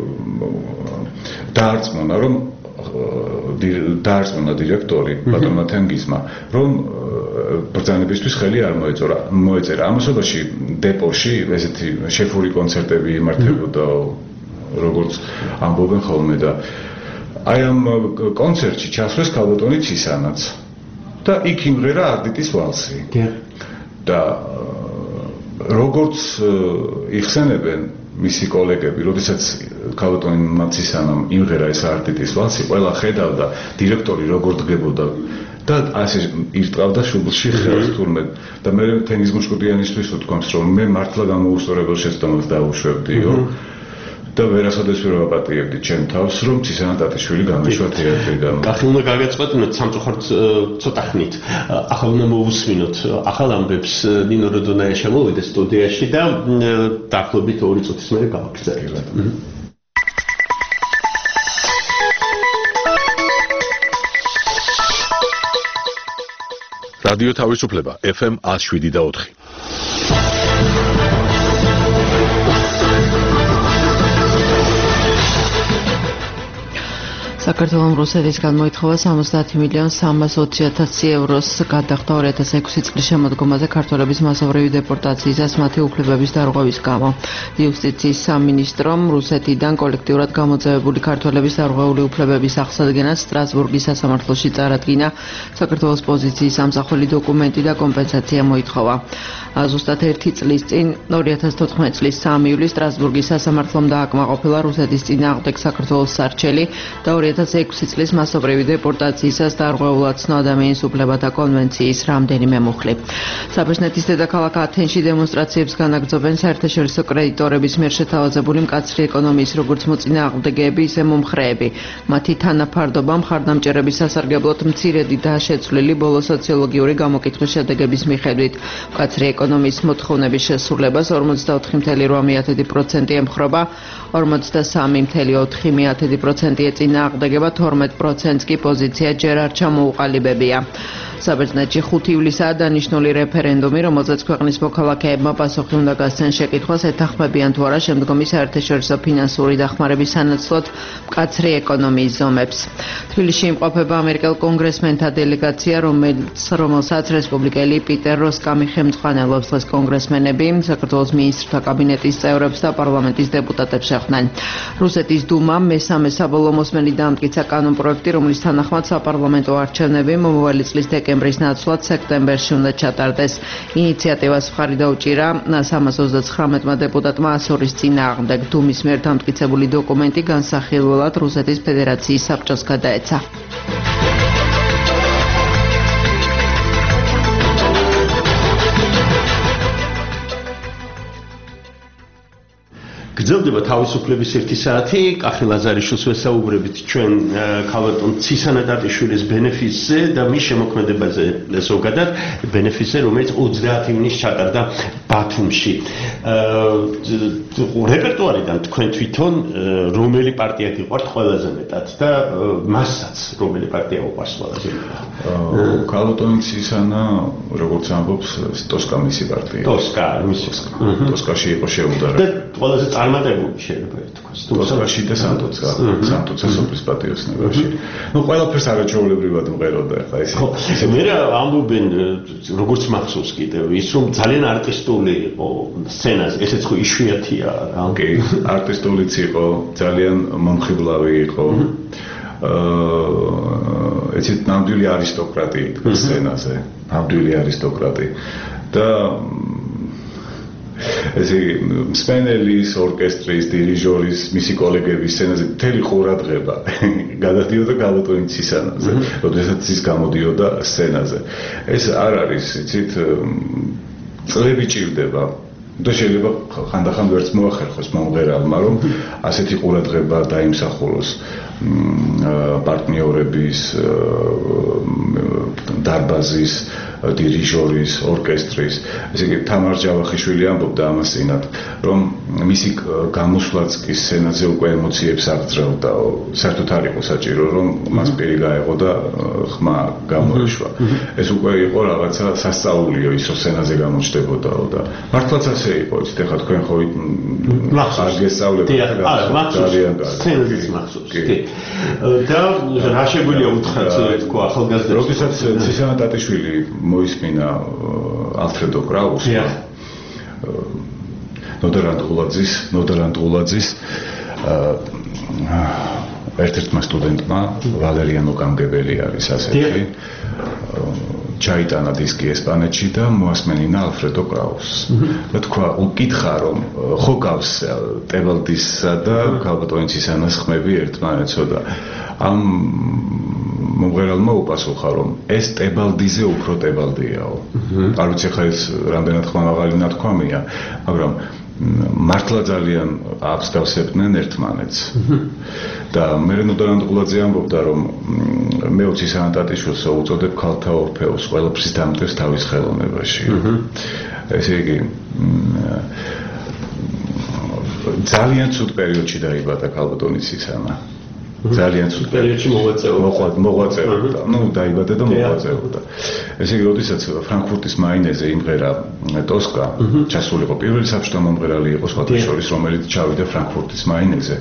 დაარწმუნა, რომ დაარწმუნა დირექტორი ბატონმა თენგიზმა, რომ ბრძანებისთვის ხელი არ მოეწორა, მოეწერა. ამასობაში დეპოში ესეთი შეფური კონცერტები იმართებოდა, როგორც ამბობენ ხოლმე და აი ამ კონცერტში ჩასვეს ქალბატონი ცისანაც და იქ იმღერა არდიტის ვალსი. და როგორც იხსენებენ მისი კოლეგები, როდესაც ქალბატონმა ცისანამ იმღერა ეს არდიტის ვალსი, ყველა ხედავდა დირექტორი როგორ დგებოდა და ასე ირტყავდა შუბლში ხელს თურმე და მე თენგიზ მუშკუტიანისთვის ვთქვამს, რომ მე მართლა გამოუსწორებელ შეცდომას დავუშვებდიო და ვერასოდეს ვერ ვაპატიებდი ჩემ თავს, რომ ცისანა ტატიშვილი გამეშვა თეატრიდან. ახლა უნდა გაგეწყოთ სამწუხაროდ ცოტა ხნით. ახლა უნდა მოვუსმინოთ ახალ ამბებს. ნინო როდონაია მოვიდა სტუდიაში და დაახლოებით ორი წუთის მერე გავაგრძელებთ. რადიო თავისუფლება ეფ ემ one oh seven და four. საქართველოს რუსეთისგან მოითხოვა სამოცდაათი მილიონი სამას ოცი ათასი ევროს გადახდა ორი ათას ექვსი წლის შემოდგომაზე ქართველების მასობრივი დეპორტაციისას მათი უფლებების დარღვევის გამო. იუსტიციის სამინისტრომ რუსეთიდან კოლექტიურად გამოძევებული ქართველების დარღვეული უფლებების აღსადგენად სტრასბურგის სასამართლოში წარადგინა საქართველოს პოზიციის ამსახველი დოკუმენტი და კომპენსაცია მოითხოვა. ზუსტად ერთი წლის წინ ორი ათას თოთხმეტი წლის სამი ივლისს სტრასბურგის სასამართლომ დააკმაყოფილა რუსეთის წინააღმდეგ საქართველოს სარჩელი და ორი ათას ექვსი წლის მასობრივი დეპორტაციისას დარღვეულად ცნო ადამიანის უფლებათა კონვენციის რამდენიმე მუხლი. საბერძნეთის დედაქალაქ ათენში დემონსტრაციებს განაგრძობენ საერთაშორისო კრედიტორების მიერ შეთავაზებული მკაცრი ეკონომიის როგორც მოწინააღმდეგეები, ისე მომხრეები. მათი თანაფარდობა მხარდამჭერების სასარგებლოდ მცირედი და შეცვლილი ბოლო სოციოლოგიური გამოკითხვის შედეგების მიხედვით მკაცრი ეკონომიის მოთხოვნების შესრულებას ორმოცდაოთხი ფاصლე ოთხ პროცენტი ემხრობა, ორმოცდასამი ფاصლე ოთხ პროცენტი ეწინააღმდეგება, თორმეტ პროცენტს კი პოზიცია ჯერ არ ჩამოუყალიბებია. საბერძნეთში ხუთი ივლისაა დანიშნული რეფერენდუმი, რომელზეც ქვეყნის მოქალაქეებმა პასუხი უნდა გასცენ შეკითხვას, ეთანხმებიან თუ არა შემდგომი საერთაშორისო ფინანსური დახმარების სანაცვლოდ მკაცრი ეკონომიის ზომებს. თბილისში იმყოფება ამერიკელ კონგრესმენთა დელეგაცია, რომელსაც რესპუბლიკელი პიტერ როსკამი ხელმძღვანელობს. დღეს კონგრესმენები საქართველოს მინისტრთა კაბინეტის წევრებს და პარლამენტის დეპუტატებს შეხვდნენ. რუსეთის დუმამ მესამე საბოლოო მოსმენი დაამტკიცა კანონპროექტი, რომლის თანახმად საპარლამენტო არჩევნები მომავალი წლის დეკემბრის ნაცვლად სექტემბერში უნდა ჩატარდეს. ინიციატივას მხარი დაუჭირა სამას ოცდაცხრამეტმა დეპუტატმა ასორის წინააღმდეგ. დუმის მიერ დამტკიცებული დოკუმენტი განსახილველად რუსეთის ფედერაციის საბჭოს გადაეცა. გრძელდება თავისუფლების ერთი საათი. კახი ლაზარიშვილს ვესაუბრებით ჩვენ ქალბატონ ცისანა ტატიშვილის ბენეფისზე და მის შემოქმედებაზე ზოგადად ბენეფისზე, რომელიც ოცდაათი ივნისს ჩატარდა ბათუმში. რეპერტუარიდან თქვენ თვითონ რომელი პარტია გიყვართ ყველაზე მეტად და მასაც რომელი პარტია უყვარს ყველაზე მეტად? ქალბატონიცისანა, როგორც ამბობს, ტოსკა მისი პარტია. ტოსკა, მისი. ტოსკაში იყო შეუდარება. და ყველაზე წარმატებული შეიძლება ითქვას. ტოსკაში და სანტოცკა, სანტოცკა სოფლის პატიოსნებაში. ნუ ყველაფერს არაჩვეულებრივად მღეროდა ხა ეს. ხო, მე ამბობენ როგორც მახსოვს კიდევ ის რომ ძალიან არტისტული იყო სცენაზე, ესეც ხო იშვიათია რა. კი, არტისტულიც იყო, ძალიან მომხიბლავი იყო. აა ეცით ნამდვილი არისტოკრატი იყო სცენაზე, ნამდვილი არისტოკრატი. და ესე სპენელის ორკესტრის დირიჟორის მისი კოლეგების სცენაზე მთელი ყურადღება გადადიოდა ქალბატონიცისანაზე, როდესაც ის გამოდიოდა სცენაზე. ეს არ არის, იცით, წლები ჭირდება. და შეიძლება ხანდახან ვერც მოახერხოს მომღერალმა, რომ ასეთი ყურადღება დაიმსახუროს პარტნიორების, დარბაზის, დირიჟორის, ორკესტრის. ესე იგი, თამარ ჯავახიშვილი ამბობდა ამას წინათ, რომ მისი გამოსვლაც კი სცენაზე უკვე ემოციებს აღძრავდა. საერთოდ არ იყო საჭირო, რომ მას პირი გაეღო და ხმა გამოეშვა. ეს უკვე იყო რაღაცა სასწაულიო ის, რომ სცენაზე გამოჩნდებოდაო და მართლაც ასე იყო, იცით, ახლა თქვენ ხო არ გესწავლებთ ძალიან სცენაზეც მახსოვს. კი. და რა შეგვიძლია უთხრათ თქვა ახალგაზრდებს? როდესაც ცისანა ტატიშვილი მოისმინა ალფრედო კრაუსმა, ნოდარ ანტღულაძის, ნოდარ ანტღულაძის ერთ-ერთმა სტუდენტმა, ვალერიანო კამგებელი არის ასეთი, ჩაიტანა დისკი ესპანეთში და მოასმენინა ალფრედო კრაუსს. და თქვა, უკითხა რომ ხო გავს ტებალდისა და ქალბატონიცისანას ხმები ერთმანეთსო და ამ მომღერალმა უპასუხა რომ ეს ტებალდიზე უფრო ტებალდიაო. არ ვიცი ხა ეს რამდენად ხმამაღალი ნათქვამია, მაგრამ მართლა ძალიან აბსტავსებდნენ ერთმანეთს. და მე ნოდარ ანტღულაძე ამბობდა რომ მე ცისანა ტატიშვილს უწოდებ ქალთა ორფეოს, ყველაფრის დამტევს თავის ხელოვნებაში. ესე იგი ძალიან ცუდ პერიოდში დაიბადა ქალბატონიცისანა. ძალიან ცუდ პერიოდში მოღვაწეობდა. მოღვაწეობდა. ნუ დაიბადა და მოღვაწეობდა. ესე იგი, როდესაც ფრანკფურტის მაინეზე იმღერა ტოსკა, ჩასულიყო პირველი საბჭოთა მომღერალი იყო სხვათა შორის, რომელიც ჩავიდა ფრანკფურტის მაინეზე.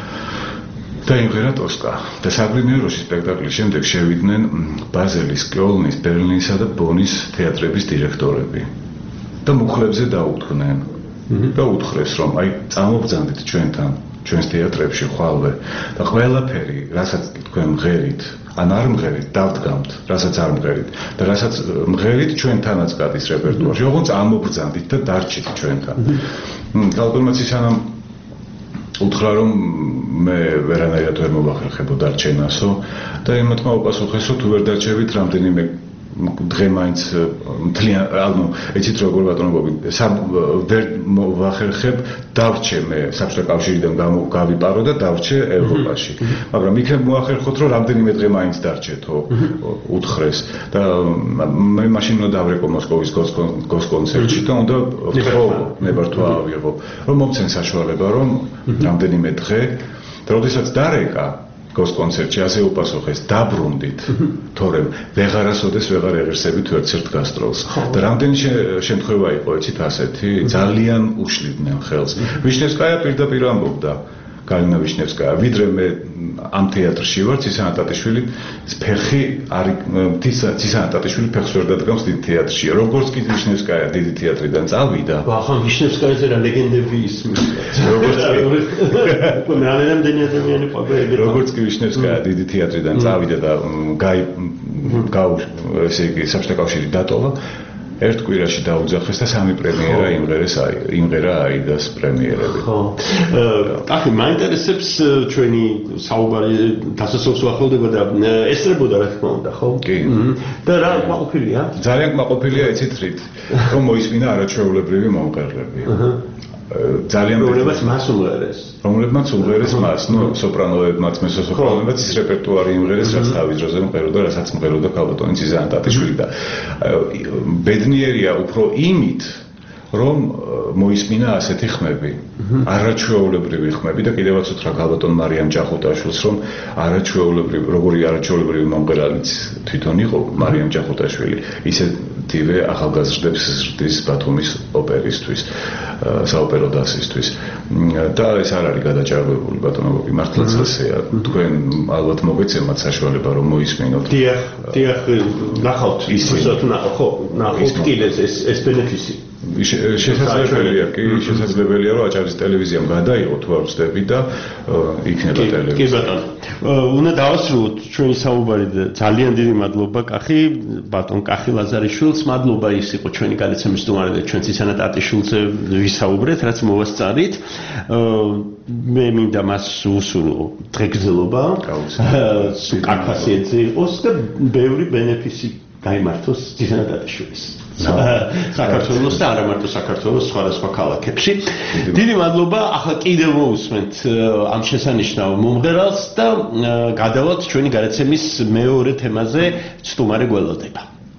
და იმღერა ტოსკა. და საგრიმიეროში სპექტაკლის შემდეგ შევიდნენ ბაზელის, კიოლნის, ბერლინისა და ბონის თეატრების დირექტორები. და მუხლებზე დაუდგნენ. და უთხრეს რომ აი წამობძანდით ჩვენთან ჩვენს თეატრებში ხვალვე და ყველაფერი, რასაც თქვენ მღერით, ან არ მღერით, დავდგამთ, რასაც არ მღერით და რასაც მღერით ჩვენთანაც გადის რეპერტუარში, ოღონდ ამობძანდით და დარჩით ჩვენთან. ქალბატონიცისანამ უთხრა რომ მე ვერანაირად ვერ მოვახერხებო დარჩენასო და იმათმა უპასუხეს რომ თუ ვერ დარჩებით რამდენიმე დღე მაინც მთლიან, ანუ ეცით როგორ ბატონობები, ვერ მოვახერხებ, დავრჩე მე საბჭოთა კავშირიდან გავიპარო და დავრჩე ევროპაში. მაგრამ იქნებ მოახერხოთ, რომ რამდენიმე დღე მაინც დარჩეთო, უთხრეს და მე მაშინ უნდა დავრეკო მოსკოვის გოსკონცერტში და უნდა ხო ნებართვა ავიღო, რომ მომცენ საშუალება, რომ რამდენიმე დღე, როდესაც დარეკა გოსკონცერტში ასე უპასუხეს, დაბრუნდით, თორემ ვეღარასოდეს ვეღარ ეღირსებით ვერცერთ გასტროლს. და რამდენი შემთხვევა იყო, იცით, ასეთი, ძალიან უშლიდნენ ხელს. ვიშნევსკაია პირდაპირ ამბობდა, გალინა ვიშნევსკაია, ვიდრე მე ამ თეატრში ვარ, ცისანა ტატიშვილი ფეხი არის, ცისანა ტატიშვილი ფეხს ვერ დადგამს დიდ თეატრში. როგორც კი ვიშნევსკაია დიდი თეატრიდან წავიდა. ახლა ვიშნევსკაიაზე რა ლეგენდები ისმის. როგორც კი მე რამდენი ადამიანი ყვება. როგორც კი ვიშნევსკაია დიდი თეატრიდან წავიდა და გაი გაუ ესე იგი საბჭოთა კავშირი დატოვა. ერთ კვირაში დაუძახეს და სამი პრემიერა იმღერეს იმღერა აიდას პრემიერები. ხო. ახლა მაინტერესებს ჩვენი საუბარი დასასრულს უახლოვდება და ესწრებოდა რა თქმა უნდა, ხო? კი. და რა კმაყოფილია? ძალიან კმაყოფილია იცით რით, რომ მოისმინა არაჩვეულებრივი მომღერლები. ძალიან რომლებიც მას უმღერეს. რომლებმაც უმღერეს მას, ნუ სოპრანოებმაც, მესო-სოპრანოებმაც ის რეპერტუარი იმღერეს, რაც თავის დროზე მღეროდა, რასაც მღეროდა ქალბატონი ცისანა ტატიშვილი და ბედნიერია უფრო იმით, რომ მოისმინა ასეთი ხმები, არაჩვეულებრივი ხმები და კიდევაც უთხრა გალბატონ მარიამ ჭახუტაშვილს, რომ არაჩვეულებრივი, როგორი არაჩვეულებრივი მომღერალიც თვითონ იყო მარიამ ჭახუტაშვილი, ისეთივე ახალგაზრდებს ზრდის ბათუმის ოპერისთვის, საოპერო დასისთვის. და ეს არ არის გადაჭარბებული ბატონო გოგი, მართლაც ასეა. თქვენ ალბათ მოგეცემათ საშუალება რომ მოისმინოთ. დიახ, დიახ, ნახავთ ისე ხო, ნახავთ კიდეც ეს ეს ბენეფისი. შესაძლებელია კი, შესაძლებელია რომ აჭარის ტელევიზიამ გადაიღო თუ არ ვწდები და იქნება ტელევიზია. კი ბატონო. უნდა დავასრულოთ ჩვენი საუბარი და ძალიან დიდი მადლობა კახი, ბატონ კახი ლაზარიშვილს, მადლობა ის იყო ჩვენი გადაცემის სტუმარი და ჩვენც ისანა ტატიშვილზე ვისაუბრეთ, რაც მოვასწარით. მე მინდა მას უსურვო დღეგრძელობა, კახასიეთზე იყოს და ბევრი ბენეფისი გაიმართოს ისანა ტატიშვილის. საქართველოს და არა მარტო საქართველოს სხვადასხვა ქალაქებში. დიდი მადლობა. ახლა კიდევ მოусმენთ ამ შესანიშნავ მომღერალს და გადავალთ ჩვენი გადაცემის მეორე თემაზე, სტუმარი გველოდება.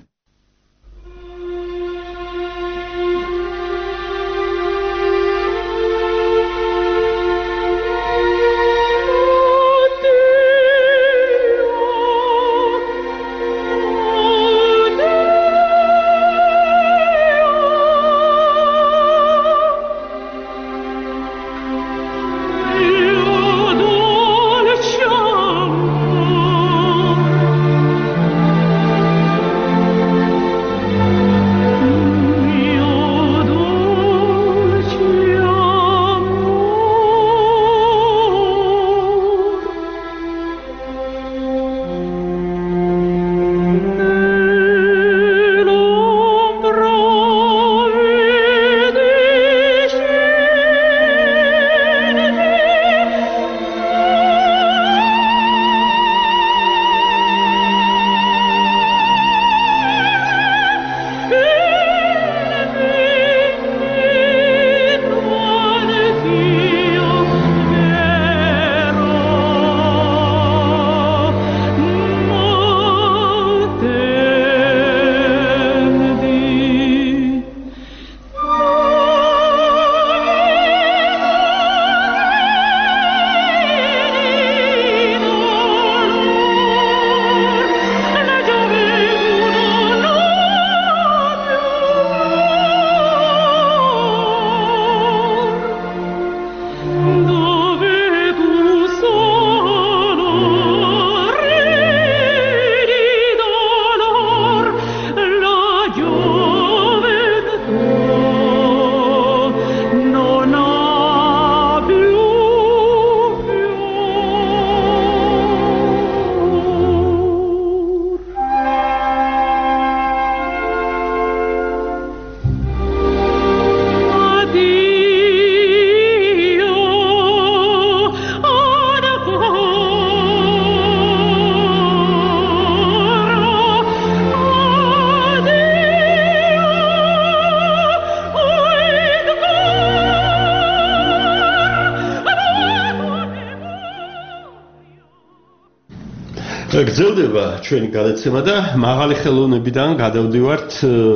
გრძელდება ჩვენი გადაცემა და მაღალი ხელოვნებიდან გადავდივართ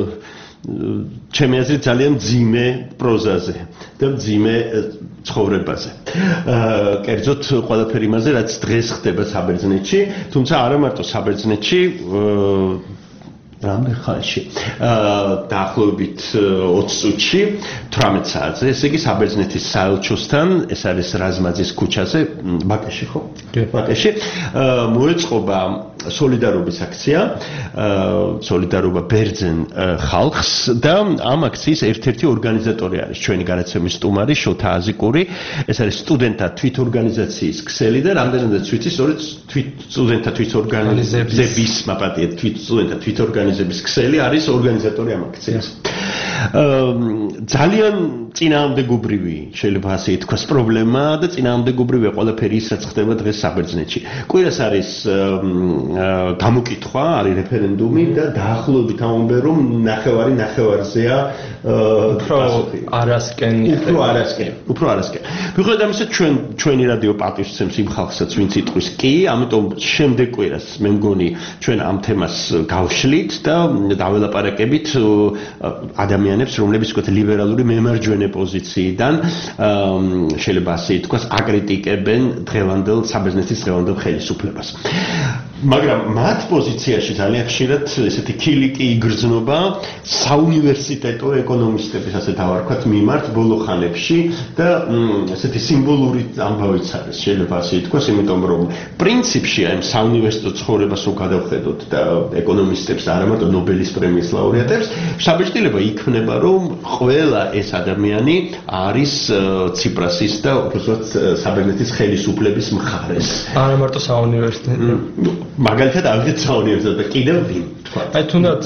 ჩემი აზრით ძალიან მძიმე პროზაზე და მძიმე ცხოვრებაზე. კერძოდ ყველაფერი იმაზე, რაც დღეს ხდება საბერძნეთში, თუმცა არა მარტო საბერძნეთში, რამდენ ხანში? დაახლოებით ოცი წუთში, თვრამეტ საათზე, ესე იგი საბერძნეთის საელჩოსთან, ეს არის რაზმაძის ქუჩაზე, ბაკეში ხო? ბაკეში. მოეწყობა სოლიდარობის აქცია, სოლიდარობა ბერძენ ხალხს და ამ აქციის ერთ-ერთი ორგანიზატორი არის ჩვენი გადაცემის სტუმარი შოთა აზიკური. ეს არის სტუდენტთა თვითორგანიზაციის ქსელი და რამდენადაც ვიცი, სწორედ სტუდენტთა თვითორგანიზების, მაპატიეთ, სტუდენტთა თვითორგანიზების ქსელი არის ორგანიზატორი ამ აქციას. ძალიან წინააღმდეგობრივი შეიძლება ასე ითქვას პრობლემა და წინააღმდეგობრივია ყველაფერი ის რაც ხდება დღეს საბერძნეთში. კვირას არის გამოკითხვა, არის რეფერენდუმი და დაახლოებით ამბობენ რომ ნახევარი ნახევარზეა პასუხი. არასკენ უფრო არასკენ, უფრო არასკენ. მიუხედავად ამისა, ჩვენ ჩვენი რადიო პატივსცემს იმ ხალხსაც, ვინც იტყვის კი, ამიტომ შემდეგ კვირას მე მგონი ჩვენ ამ თემას გავშლით და დაველაპარაკებით ადამიანებს, რომლებიც ვთქვათ ლიბერალური მემარჯვენე პოზიციიდან შეიძლება ასე ითქვას, აკრიტიკებენ დღევანდელ საბერძნეთის დღევანდელ ხელისუფლებას. მაგრამ მათ პოზიციაში ძალიან ხშირად ესეთი ქილიკი იგრძნობა საუნივერსიტეტო ეკონომისტების, ასე დავარქვათ, მიმართ ბოლო ხანებში და ესეთი სიმბოლური ამბავიც არის, შეიძლება ასე ითქვას, იმიტომ რომ პრინციპში ამ საუნივერსიტეტო ცხოვრებას რო გადავხედოთ და ეკონომისტებს და არა მარტო ნობელის პრემიის ლაურეატებს, საბეჭდილება იქნება, რომ ყველა ეს ადამიანი არის ციპრასის და უბრალოდ საბერძნეთის ხელისუფლების მხარეს. არა მარტო საუნივერსიტეტო. მაგალითად ავიღეთ საუნივერსიტეტო და კიდევ ვინ თქვა. აი თუნდაც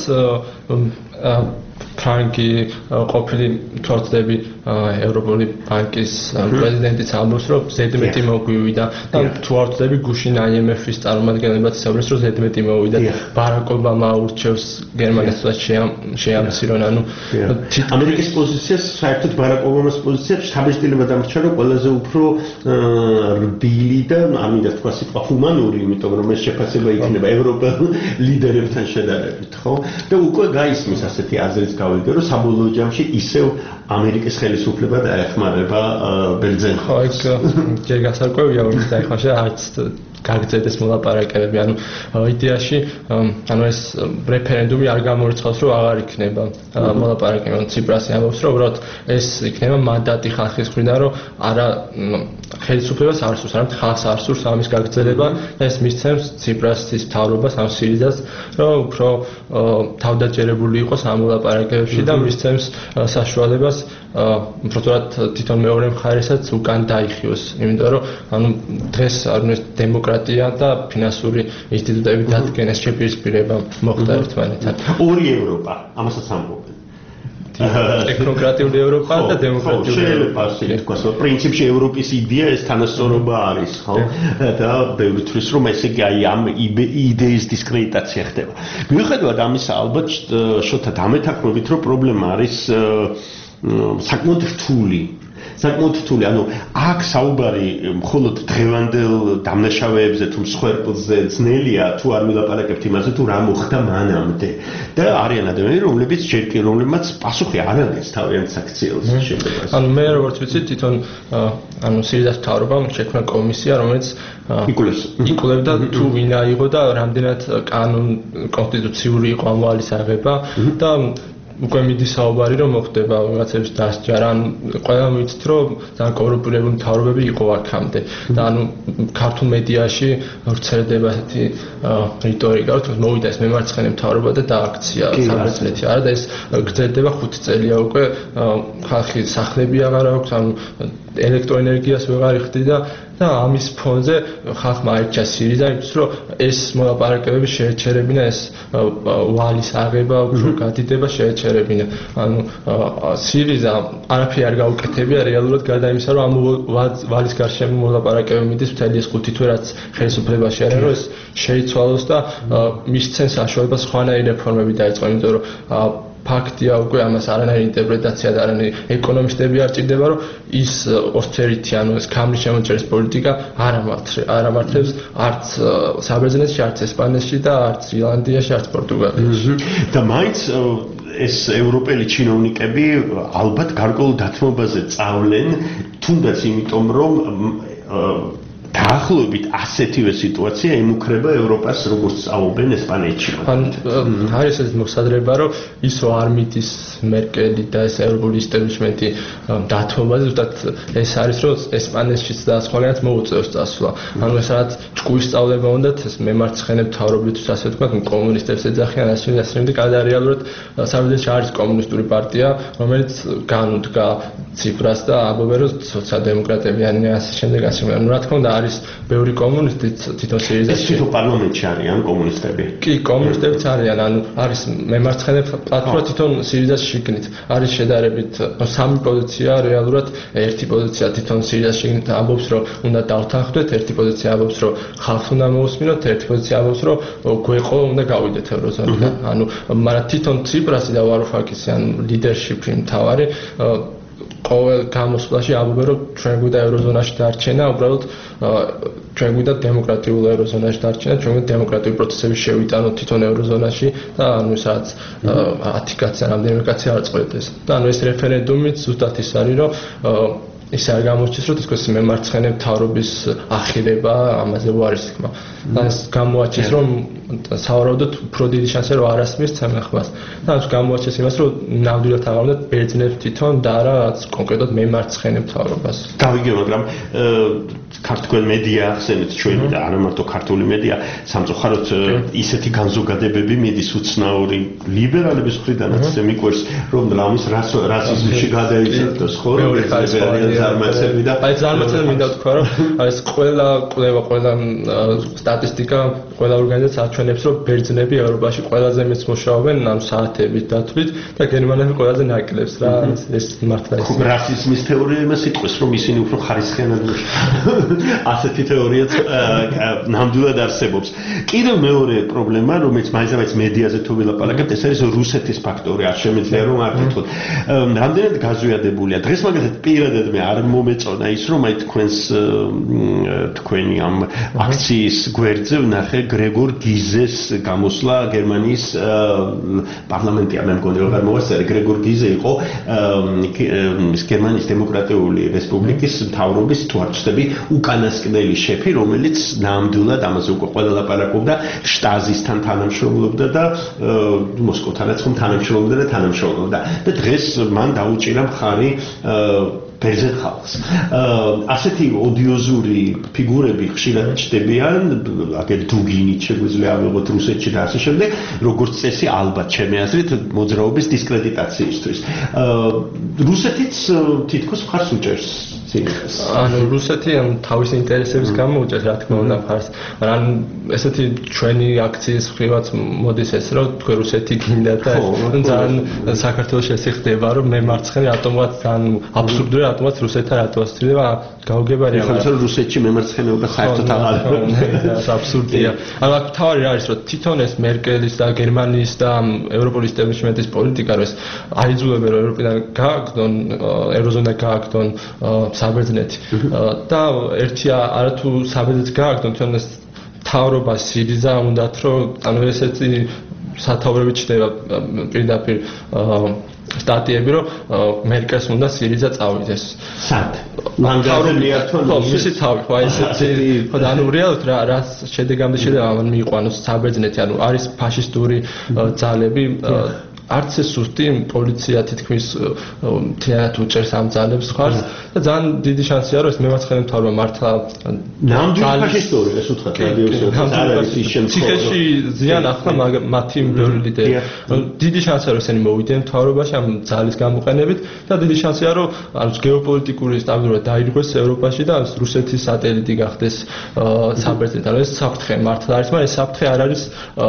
ფრანკი ყოფილი თორწდები ევროპული ბანკის პრეზიდენტიც ამბობს, რომ ზედმეტი მოგვივიდა და თუ არ ვწდები გუშინ აი ემ ეფ-ის წარმომადგენლებიც ისაუბრეს, რომ ზედმეტი მოვიდა. ბარაკ ობამა ურჩევს გერმანიასაც შეამცირონ, ანუ ამერიკის პოზიციას, საერთოდ ბარაკ ობამას პოზიციას საბეჭდილება დამრჩა, რომ ყველაზე უფრო რბილი და ამინდა თქვა სიტყვა ჰუმანური, იმიტომ რომ ეს შეფასება იქნება ევროპელ ლიდერებთან შედარებით, ხო? და უკვე გაისმის ასეთი აზრიც გავიგე, რომ საბოლოო ჯამში ისევ ამერიკის ხელისუფლება დაეხმარება ბერძენ ხალხს. ხო, ეგ ჯერ გასარკვევია, რომ დაეხმარება არც გაგრძელდეს მოლაპარაკებები, ანუ იდეაში, ანუ ეს რეფერენდუმი არ გამორიცხავს, რომ აღარ იქნება მოლაპარაკებები. ციპრასი ამბობს, რომ უბრალოდ ეს იქნება მანდატი ხალხის მხრიდან, რომ არა ხელისუფლებას არ სურს, არამედ ხალხს არ სურს ამის გაგრძელება და ეს მისცემს ციპრასის მთავრობას, ამ სირიზას, რომ უფრო თავდაჯერებული იყოს ამ მოლაპარაკებებში და მისცემს საშუალებას უბრალოდ თვითონ მეორე მხარესაც უკან დაიხიოს, იმიტომ რომ ანუ დღეს არ უნდა დემოკრატია და ფინანსური ინსტიტუტები დადგენეს შეპირისპირება მოხდა ერთმანეთთან. ორი ევროპა, ამასაც ამბობენ. ტექნოკრატიული ევროპა და დემოკრატიული შეიძლება ასე ითქვას, რომ პრინციპში ევროპის იდეა ეს თანასწორობა არის, ხო? და ბევრი თვლის რომ ესე იგი აი ამ იდეის დისკრედიტაცია ხდება. მიუხედავად ამისა, ალბათ შოთა დამეთანხმებით, რომ პრობლემა არის საკმაოდ რთული. საკმაოდ რთული, ანუ აქ საუბარი მხოლოდ დღევანდელ დამნაშავეებზე თუ მსხვერპლზე ძნელია, თუ არ ვილაპარაკებთ იმაზე, თუ რა მოხდა მანამდე. და არიან ადამიანები, რომლებიც ჯერ კი რომლებმაც პასუხი არ აძლევს თავიანთ საქციელს შეიძლება. ანუ მე როგორც ვიცი, თვითონ ანუ სირიზას მთავრობამ შექმნა კომისია, რომელიც იკვლევს იკვლევდა თუ ვინ აიღო და რამდენად კანონ კონსტიტუციური იყო ამ ვალის აღება და უკვე მიდის საუბარი, რომ მოხდება რაღაცების დასჯა, ან ყველა ვიცით, რომ ძალიან კორუმპირებული მთავრობები იყო აქამდე. და ანუ ქართულ მედიაში ვრცელდება ესეთი რიტორიკა, რომ მოვიდა ეს მემარცხენე მთავრობა და დააქცია საბერძნეთი. არა და ეს გრძელდება ხუთი წელია უკვე, ხალხი სახლები აღარ აქვს, ანუ ელექტროენერგიას ვეღარ იხდიდა და ამის ფონზე ხალხმა აირჩა სირიზა, იმიტომ რომ ეს მოლაპარაკებები შეეჩერებინა, ეს ვალის აღება, უფრო გადიდება შეეჩერებინა. ანუ სირიზა არაფერი არ გაუკეთებია რეალურად გარდა იმისა, რომ ამ ვალის გარშემო მოლაპარაკებები მიდის მთელი ეს ხუთი თვე, რაც ხელისუფლებაში არის, რომ ეს შეიცვალოს და მისცენ საშუალებას სხვანაირი რეფორმები დაიწყო, იმიტომ რომ ფაქტია უკვე ამას არანაირი ინტერპრეტაცია და არანაირი ეკონომისტები არ ჭირდება, რომ ის ორთერითი, ანუ ეს ქამრის შემოჭერის პოლიტიკა არ ამართლებს არც საბერძნეთში, არც ესპანეთში და არც ირლანდიაში, არც პორტუგალიაში. და მაინც ეს ევროპელი ჩინოვნიკები ალბათ გარკვეულ დათმობაზე წავლენ, თუნდაც იმიტომ, რომ დაახლოებით ასეთივე სიტუაცია ემუქრება ევროპას, როგორც წაობენ ესპანეთში. ან არის ეს მოსადრება, რომ ისო არ მიდის მერკელი და ეს ევროპული ისტაბლიშმენტი დათმობაზე, ზუსტად ეს არის, რომ ესპანეთშიც და სხვაგანაც მოუწევს წასვლა. ანუ ეს რაც ჭკუის სწავლება უნდათ, ეს მემარცხენე მთავრობისთვის, ასე ვთქვათ, კომუნისტებს ეძახიან, ასე და ასე და გადარეალურად საბერძნეთში არის კომუნისტური პარტია, რომელიც განუდგა ციპრას და ამბობენ, რომ სოციალ-დემოკრატები ან ასე შემდეგ ასე. ანუ რა თქმა უნდა არის ბევრი კომუნისტი თვითონ სირიზაში. ეს თვითონ პარლამენტში არიან კომუნისტები. კი, კომუნისტებიც არიან, ანუ არის მემარცხენე პლატფორმა თვითონ სირიზაში შიგნით. არის შედარებით სამი პოზიცია რეალურად, ერთი პოზიცია თვითონ სირიზაში შიგნით ამბობს, რომ უნდა დავთანხმდეთ, ერთი პოზიცია ამბობს, რომ ხალხს უნდა მოусმინოთ, ერთი პოზიცია ამბობს, რომ გვეყო უნდა გავიდეთ ევროზონიდან. ანუ მაგრამ თვითონ ციპრასი და ვარუფაკისი ან ლიდერშიპი მთავარი ყოველ გამოსვლაში ამბობენ, რომ ჩვენ გვინდა ევროზონაში დარჩენა, უბრალოდ ჩვენ გვინდა დემოკრატიულ ევროზონაში დარჩენა, ჩვენ გვინდა დემოკრატიული პროცესები შევიტანოთ თვითონ ევროზონაში და ანუ სადაც ათი კაცი რამდენიმე კაცი არ წყვეტეს. და ანუ ეს რეფერენდუმიც ზუსტად ის არის, რომ ის არ გამოჩნდეს, რომ თქოს მემარცხენე მთავრობის ახირება ამაზე უარის თქმა. და ეს გამოაჩენს, რომ სავარაუდოდ უფრო დიდი შანსია, რომ არ ასმის ცემეხმას. და ეს გამოაჩენს იმას, რომ ნამდვილად აღარ ბერძნებს თვითონ და არა კონკრეტულად მემარცხენე მთავრობას. გავიგე, მაგრამ ქართულ მედია ახსენეთ ჩვენი და არა მარტო ქართული მედია, სამწუხაროდ ისეთი განზოგადებები მიდის უცნაური ლიბერალების მხრიდანაც მიყვარს, რომ რამის რასიზმში გადაიცადოს ხო? ზარმაცები და აი ზარმაცები მინდა თქვა, რომ ეს ყველა კვლევა, ყველა სტატისტიკა, ყველა ორგანიზაცია აჩვენებს, რომ ბერძნები ევროპაში ყველაზე მეც მუშაობენ ამ საათებით დათვლით და გერმანები ყველაზე ნაკლებს რა ეს მართლა ის. რასიზმის თეორია იმას იტყვის, რომ ისინი უფრო ხარისხიანად ასეთი თეორიაც ნამდვილად არსებობს. კიდევ მეორე პრობლემა, რომელიც მაინც-მაინც მედიაზე თუ ვილაპარაკებთ, ეს არის რუსეთის ფაქტორი. არ შემიძლია რომ არ გითხრათ. რამდენად გაზვიადებულია. დღეს მაგალითად პირადად მე არ მომეწონა ის, რომ აი თქვენს თქვენი ამ აქციის გვერდზე ვნახე გრეგორ გიზეს გამოსვლა გერმანიის პარლამენტი. მე მგონი რომ არ მოვასწარე, გრეგორ გიზე იყო გერმანიის დემოკრატიული რესპუბლიკის მთავრობის თუ არ ვცდები უკანასკნელი შეფი, რომელიც ნამდვილად ამაზე უკვე ყველა ლაპარაკობდა, შტაზისთან თანამშრომლობდა და მოსკოვთანაც ხომ თანამშრომლობდა და თანამშრომლობდა. და დღეს მან დაუჭირა მხარი ბერძენ ხალხს. ასეთი ოდიოზური ფიგურები ხშირად ჩნდებიან, აგერ დუგინით შეგვიძლია ავიღოთ რუსეთში და ასე შემდეგ, როგორც წესი ალბათ ჩემი აზრით მოძრაობის დისკრედიტაციისთვის. რუსეთიც თითქოს მხარს უჭერს სინიქს. ანუ რუსეთი თავის ინტერესების გამო უჭერს, რა თქმა უნდა, მხარს. მაგრამ ესეთი ჩვენი აქციის მხრივაც მოდის ეს, რომ თქვენ რუსეთი გინდა და ძალიან საქართველოში ესე ხდება, რომ მემარცხენე ატომად ძალიან აბსურდული ატომად რუსეთთან რატო ასწრება გაუგებარია. ხომ რუსეთში მემარცხენეობა საერთოდ აღარ არის აბსურდია. ანუ აქ თავი რა არის, რომ თვითონ ეს მერკელის და გერმანიის და ევროპული ისტაბლიშმენტის პოლიტიკა, რომ ეს აიძულებენ რომ ევროპიდან გააგდონ, ევროზონიდან გააგდონ საბერძნეთი. და ერთი არათუ საბერძნეთს გააგდონ, თვითონ ეს მთავრობა სირიზა უნდათ, რომ ანუ ესეთი სათავრები ჩნდება პირდაპირ სტატიები, რომ მერკელს უნდა სირიზა წავიდეს. სად? მანგარებლიართო მისი თავი, ხო აი ესეთი, ხო და ანუ რეალურად რა რა შედეგამდე შედება მიიყვანოს საბერძნეთი, ანუ არის ფაშისტური ძალები არც ეს სუსტი პოლიცია თითქმის თეატრ უჭერს ამ ძალებს ხარს და ძალიან დიდი შანსია რომ ეს მემარცხენე მთავრობა მართლა ნამდვილად ფაშისტური ეს უთხრათ რადიოსი არ არის ის შემთხვევა ციხეში ზიან ახლა მათი ბევრი ლიდერი დიდი შანსია რომ ესენი მოვიდნენ მთავრობაში ამ ძალის გამოყენებით და დიდი შანსია რომ არის გეოპოლიტიკური სტაბილურობა დაირღვეს ევროპაში და რუსეთის სატელიტი გახდეს საბერძნეთი ანუ ეს საფრთხე მართლა არის მაგრამ ეს საფრთხე არ არის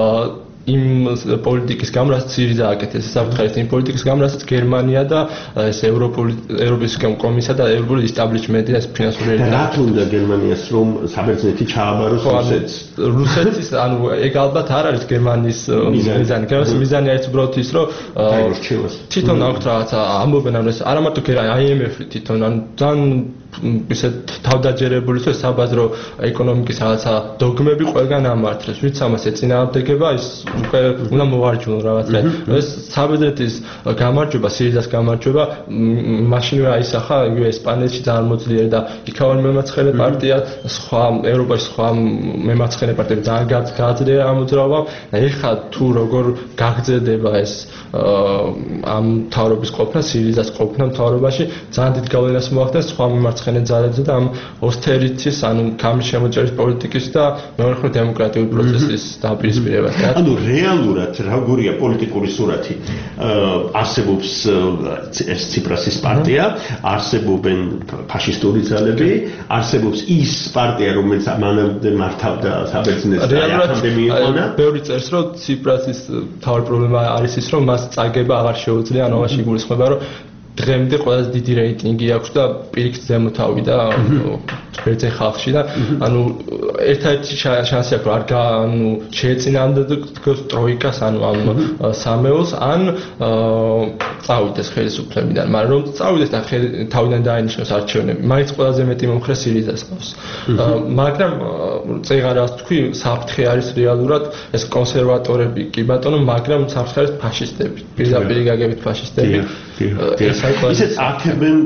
იმ პოლიტიკის გამო რაც სირიზა აკეთეს ეს საფრთხე იმ პოლიტიკის გამო რაც გერმანია და ეს ევროპული ევროპის კომისია და ევროპული ისტაბლიშმენტი ეს ფინანსური რა თუნდა გერმანიას რომ საბერძნეთი ჩააბაროს რუსეთს რუსეთის ანუ ეგ ალბათ არ არის გერმანიის მიზანი გერმანიის მიზანი არის უბრალოდ ის რომ თვითონ აქვს რაღაცა ამბობენ ანუ ეს არა მარტო აი ემ ეფ თვითონ ანუ ძალიან ისე თავდაჯერებული თუ საბაზრო ეკონომიკის რაღაცა დოგმები ყველგან ამართლებს ვინც ამას ეწინააღმდეგება ის უკვე უნდა მოვარჯვნო რაღაცა ეს საბერძნეთის გამარჯვება სირიზას გამარჯვება მაშინვე აისახა იგივე ესპანეთში ძალიან მოძლიერი და იქავალ მემარცხენე პარტია სხვა ევროპაში სხვა მემარცხენე პარტიები ძალიან გაძლიერდა ამ მოძრაობა და ეხლა თუ როგორ გაგრძელდება ეს ამ მთავრობის ყოფნა სირიზას ყოფნა მთავრობაში ძალიან დიდ გავლენას მოახდენს სხვა მემარცხენე მარცხენა ძალებზე და ამ ოსტერიცის ანუ გამის შემოჭერის პოლიტიკის და მეორე მხრივ დემოკრატიული პროცესის დაპირისპირებასთან. ანუ რეალურად როგორია პოლიტიკური სურათი? არსებობს ეს ციპრასის პარტია, არსებობენ ფაშისტური ძალები, არსებობს ის პარტია, რომელიც მანამდე მართავდა საბერძნეთს და ახამდე მიიყვანა. ბევრი წერს, რომ ციპრასის თავი პრობლემა არის ის, რომ მას წაგება აღარ შეუძლია, ანუ ამაში იგულისხმება, რომ დღემდე ყველაზე დიდი რეიტინგი აქვს და პირიქით ზემოთ ავიდა ბერძენ ხალხში და ანუ ერთ-ერთი შანსი აქვს, რომ არ ანუ შეეწინააღმდა ტროიკას, ანუ ამ სამეულს, ან წავიდეს ხელისუფლებიდან, მაგრამ რომ წავიდეს და თავიდან დაინიშნოს არჩევნები, მაინც ყველაზე მეტი მომხრე სირიზას ყავს. მაგრამ წეღარას თქვი, საფრთხე არის რეალურად ეს კონსერვატორები კი ბატონო, მაგრამ საფრთხე არის ფაშისტები, პირდაპირ გაგებით ფაშისტები. ისეც აკეთებენ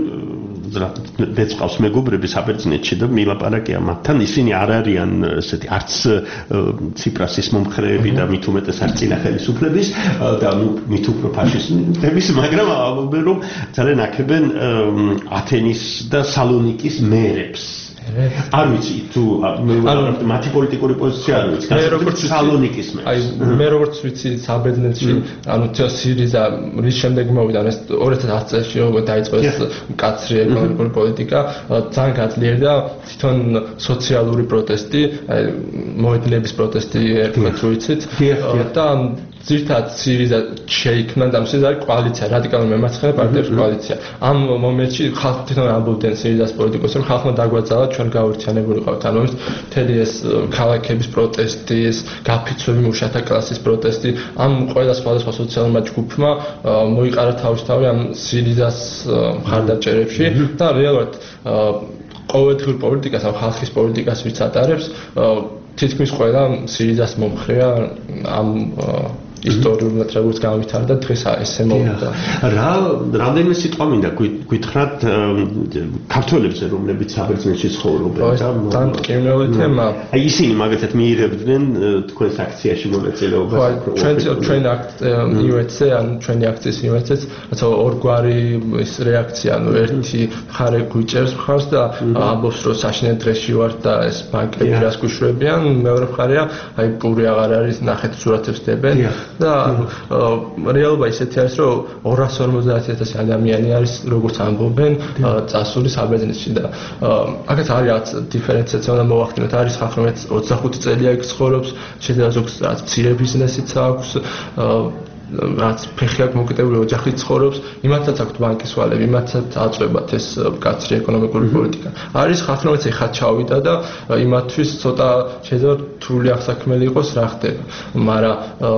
მეწყავს მეგობრები საბერძნეთში და მილაპარაკია მათთან, ისინი არ არიან ესეთი არც ციპრასის მომხრეები და მით უმეტეს არც წინა ხელისუფლების და ნუ მით უფრო ფაშისტების, მაგრამ ამბობენ რომ ძალიან აკეთებენ ათენის და სალონიკის მერებს. არ ვიცი თუ მათი პოლიტიკური პოზიცია არ ვიცი. მე როგორც სალონიკის მე. აი მე როგორც ვიცი საბერძნეთში, ანუ სირიზა რის შემდეგ მოვიდა, ეს ორი ათას ათი წელს როგორ დაიწყო ეს მკაცრი ეკონომიკური პოლიტიკა, ძალიან გაძლიერდა თვითონ სოციალური პროტესტი, აი მოედნების პროტესტი ერთმანეთს რო იცით და ზირთად სირიზა შეიქმნა და ეს არის კოალიცია, რადიკალური მემარცხენე პარტიების კოალიცია. ამ მომენტში ხალხი თვითონ ამბობდნენ სირიზას პოლიტიკოსებს, რომ ხალხმა დაგვაძალა, ჩვენ გავერთიანებული ყავთ. ანუ ეს მთელი ეს ქალაქების პროტესტი, ეს გაფიცვები, მუშათა კლასის პროტესტი, ამ ყველა სხვადასხვა სოციალურმა ჯგუფმა მოიყარა თავისთავი ამ სირიზას მხარდაჭერებში და რეალურად ყოველდღიურ პოლიტიკას, ამ ხალხის პოლიტიკას ვიც ატარებს, თითქმის ყველა სირიზას მომხრეა ამ ისტორიულად როგორც განვითარდა დღეს ესე მოვიდა. რა რამდენიმე სიტყვა მინდა გითხრათ ქართველებზე, რომლებიც საბერძნეთში ცხოვრობენ და თან კინოლი თემა. აი ისინი მაგათაც მიიღებდნენ თქვენს აქციაში მონაწილეობას. ჩვენ ჩვენ იუეცე ან ჩვენი აქციის იუეცეც რაცა ორგვარი ის რეაქცია, ანუ ერთი ხარე გვიჭერს მხარს და ამბობს რომ საშინელ დღეში ვარ და ეს ბანკები რას გვიშვებიან, მეორე მხარეა აი პური აღარ არის, ნახეთ სურათებს დებენ. და რეალობა ისეთი არის, რომ ორას ორმოცდაათი ათასი ადამიანი არის, როგორც ამბობენ, წასული საბერძნეთში და აქაც არის რაღაც დიფერენციაცია უნდა მოვახდინოთ. არის ხალხი, რომელიც ოცდახუთი წელია იქ ცხოვრობს, შეიძლება ზოგს რაღაც მცირე ბიზნესიც აქვს, რაც ფეხი აქვს მოკიდებული ოჯახით ცხოვრობს, იმათაც აქვთ ბანკის ვალები, იმათაც აწვებათ ეს მკაცრი ეკონომიკური პოლიტიკა. არის ხალხი, რომელიც ეხლა ჩავიდა და იმათთვის ცოტა შეიძლება რთული აღსაქმელი იყოს რა ხდება. მაგრამ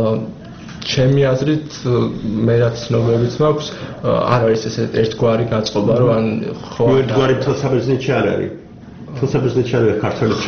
ჩემი აზრით მე რაც ცნობებიც მაქვს, არ არის ესე ერთგვარი გაწყობა, რომ ან ხო ერთგვარი თელ საბერძნეთში არ არის. თელსაბერძნეთში არის ქართველებს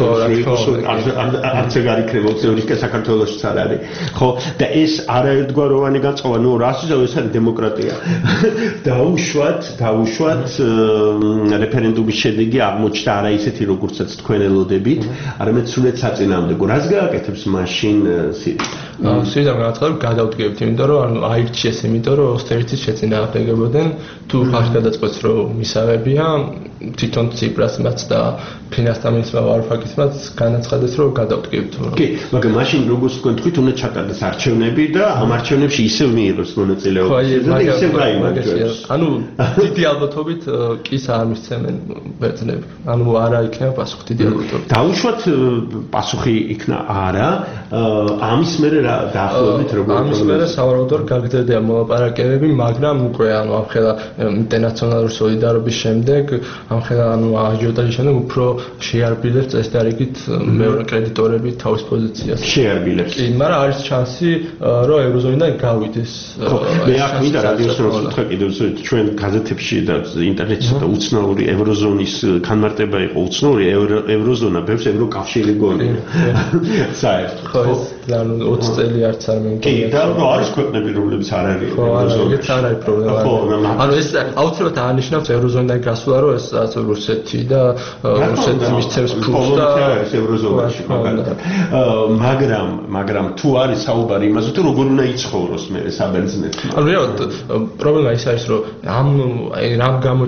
არც ეგ არ იქნება ოცნებრივი და საქართველოშიც არ არის. ხო და ეს არაერთგვაროვანი გაწყობა, ნუ რას იზავ ეს არის დემოკრატია. დაუშვათ, დაუშვათ რეფერენდუმის შედეგი აღმოჩნდა არა ისეთი როგორცაც თქვენ ელოდებით, არამედ სულეთ საწინააღმდეგო. რას გააკეთებს მაშინ სირიზა? სირიზამ განაცხადა გადავდგებთ, იმიტომ რომ ანუ აირჩიეს, იმიტომ რომ ოსტერიცის შეწინააღმდეგებოდნენ, თუ ხალხი გადაწყვეტს რომ მისავებია, თვითონ ციპრასმაც და ფინანსთა მინისტრმა ვარუფაკისმაც განაცხადეს რომ გადავდგებთ. კი, მაგრამ მაშინ როგორც თქვენ თქვით, უნდა ჩატარდეს არჩევნები და ამ არჩევნებში ისევ მიიღოს მონაწილეობა და ისევ გაიმარჯვებს. ანუ დიდი ალბათობით კის არ მისცემენ ბერძნები. ანუ არა იქნება პასუხი დიდი ალბათობით. დაუშვათ პასუხი იქნა არა, ამის მერე რა დაახლოებით როგორ ამის მერე სავარაუდოდ გაგრძელდება მოლაპარაკებები, მაგრამ უკვე ანუ ამხელა ინტერნაციონალური სოლიდარობის შემდეგ, ამხელა ანუ აჟიოტაჟის შემდეგ უფრო შეარბილებს ეს და რიგით მეორე კრედიტორები თავის პოზიციას. შეარბილებს. კი, მაგრამ არის შანსი რომ ევროზონიდან გავიდეს. მე აქ მინდა რადიოს რო ვთქვა კიდევ ჩვენ გაზეთებში და ინტერნეტში და უცნაური ევროზონის განმარტება იყო უცნაური ევროზონა ბევრს ევროკავშირი გონია. საერთოდ. ხო, ანუ ოცი წელი არც არ მემკვიდრე. კი, და რო არის ქვეყნები რომლებიც არ არის ევროზონაში. ხო, არ არის პრობლემა. ხო, ანუ ეს აუცილებლად აღნიშნავს ევროზონიდან გასვლა, რომ ეს რაც რუსეთი და რუსეთი მისცემს ფულს და ეს ევროზონაში მაგალითად. მაგრამ, მაგრამ თუ არის საუბარი იმაზე, თუ როგორ უნდა იცხოვროს მე საბერძნეთში. ანუ რეალურად პრობლემა ის არის, რომ ამ რამ გამოწენ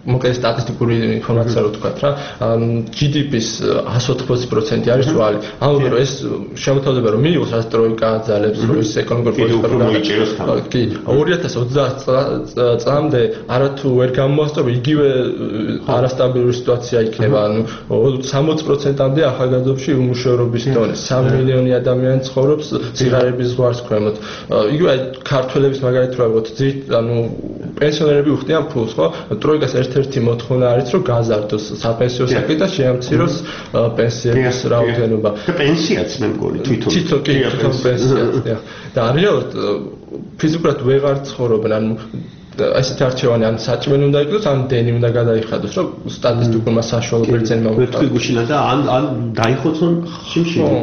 მოკლედ სტატისტიკური ინფორმაცია რო თქვათ რა ჯი დი პის one hundred eighty პროცენტი არის ვალი. ანუ რომ ეს შემოთავაზება რომ მიიღოს რაც ტროიკა აძალებს რომ ის ეკონომიკური პოლიტიკა კი two thousand twenty წლამდე არათუ ვერ გამოასწორა იგივე არასტაბილური სიტუაცია იქნება. ანუ sixty პროცენტამდე ახალგაზრდებში უმუშევრობის დონე. three მილიონი ადამიანი ცხოვრობს სიღარიბის ზღვარს ქვემოთ. იგივე ქართველების მაგალითად რა ვთქვათ, ანუ პენსიონერები უხდიან ფულს, ხო? ტროიკას ერთ-ერთი მოთხოვნა არის რომ გაზარდოს საპენსიო საქმე და შეამციროს პენსიების რაოდენობა. პენსიაც მე მგონი თვითონ. თვითონ კი თვითონ პენსიაც. და რეალურად ფიზიკურად ვეღარ ცხოვრობენ, ანუ ასეთი არჩევანი ან საჭმელი უნდა იყოს, ან დენი უნდა გადაიხადოს, რომ სტატისტიკურმა საშუალო ბერძენმა ვეთქვი გუშინა და ან ან დაიხოცონ შიმშილი.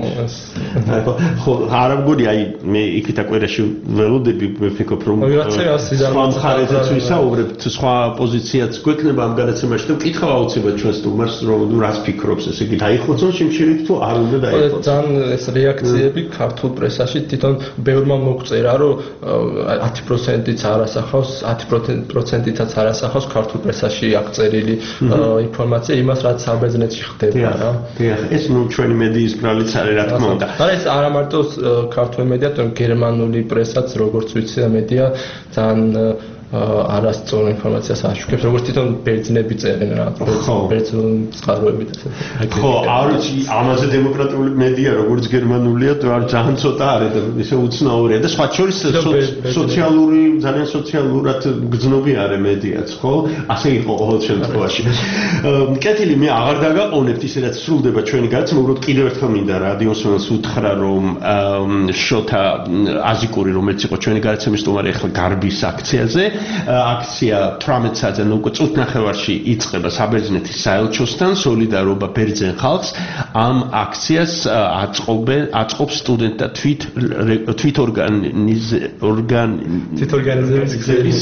ხო, არა მგონი, აი მე იქით აკვერაში ველოდები ვფიქრობ რომ სხვა მხარეზეც ვისაუბრებთ, სხვა პოზიციაც გვექნება ამ გადაცემაში და ვკითხავ აუცილებლად ჩვენ სტუმარს რომ ნუ რას ფიქრობს, ესე იგი დაიხოცონ შიმშილით თუ არ უნდა დაიხოცონ. ძალიან ეს რეაქციები ქართულ პრესაში თვითონ ბევრმა მოგწერა, რომ ten პროცენტიც არასახავს ten პროცენტითაც არასახავს ქართულ პრესაში აღწერილი ინფორმაცია იმას რაც საბერძნეთში ხდება რა. დიახ, ეს ნუ ჩვენი მედიის ბრალიც არის რა თქმა უნდა. არა ეს არა მარტო ქართული მედია, თუმცა გერმანული პრესაც როგორც ვიცი მედია ძალიან არასწორო ინფორმაციას აშუქებს, როგორც თვითონ ბერძნები წერენ რა, ბერძნული წყაროებით ასე. ხო, არ ვიცი, ამაზე დემოკრატიული მედია როგორც გერმანულია, არ ძალიან ცოტა არის და ისე უცნაურია და სხვა შორის სოციალური, ძალიან სოციალურად გრძნობი არის მედიაც, ხო? ასე იყო ყოველ შემთხვევაში. კეთილი, მე აღარ დაგაყოვნებთ ისე რაც სრულდება ჩვენი გადაცემა, უბრალოდ კიდევ ერთხელ მინდა რადიოს მენელს უთხრა, რომ შოთა აზიკური, რომელიც იყო ჩვენი გადაცემის სტუმარი, ახლა გარბის აქციაზე აქცია eighteen საათზე უკვე წუთნახევარში იწყება საბერძნეთის საელჩოსთან სოლიდარობა ბერძენ ხალხს. ამ აქციას აწყობენ აწყობს სტუდენტთა თვით თვით ორგანიზების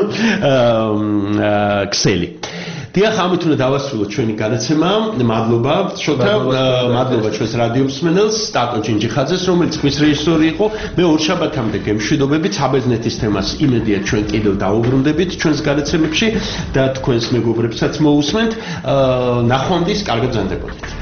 ქსელი. დიახ, ამით უნდა დავასრულოთ ჩვენი გადაცემა. მადლობა შოთა, მადლობა ჩვენს რადიო მსმენელს, სტატო ჯინჯიხაძეს, რომელიც ხმის რეჟისორი იყო. მე ორ შაბათამდე გემშვიდობებით, საბერძნეთის თემას იმედია ჩვენ კიდევ დაუბრუნდებით ჩვენს გადაცემებში და თქვენს მეგობრებსაც მოусმენთ. ნახვამდის, კარგად ბრძანდებოდეთ.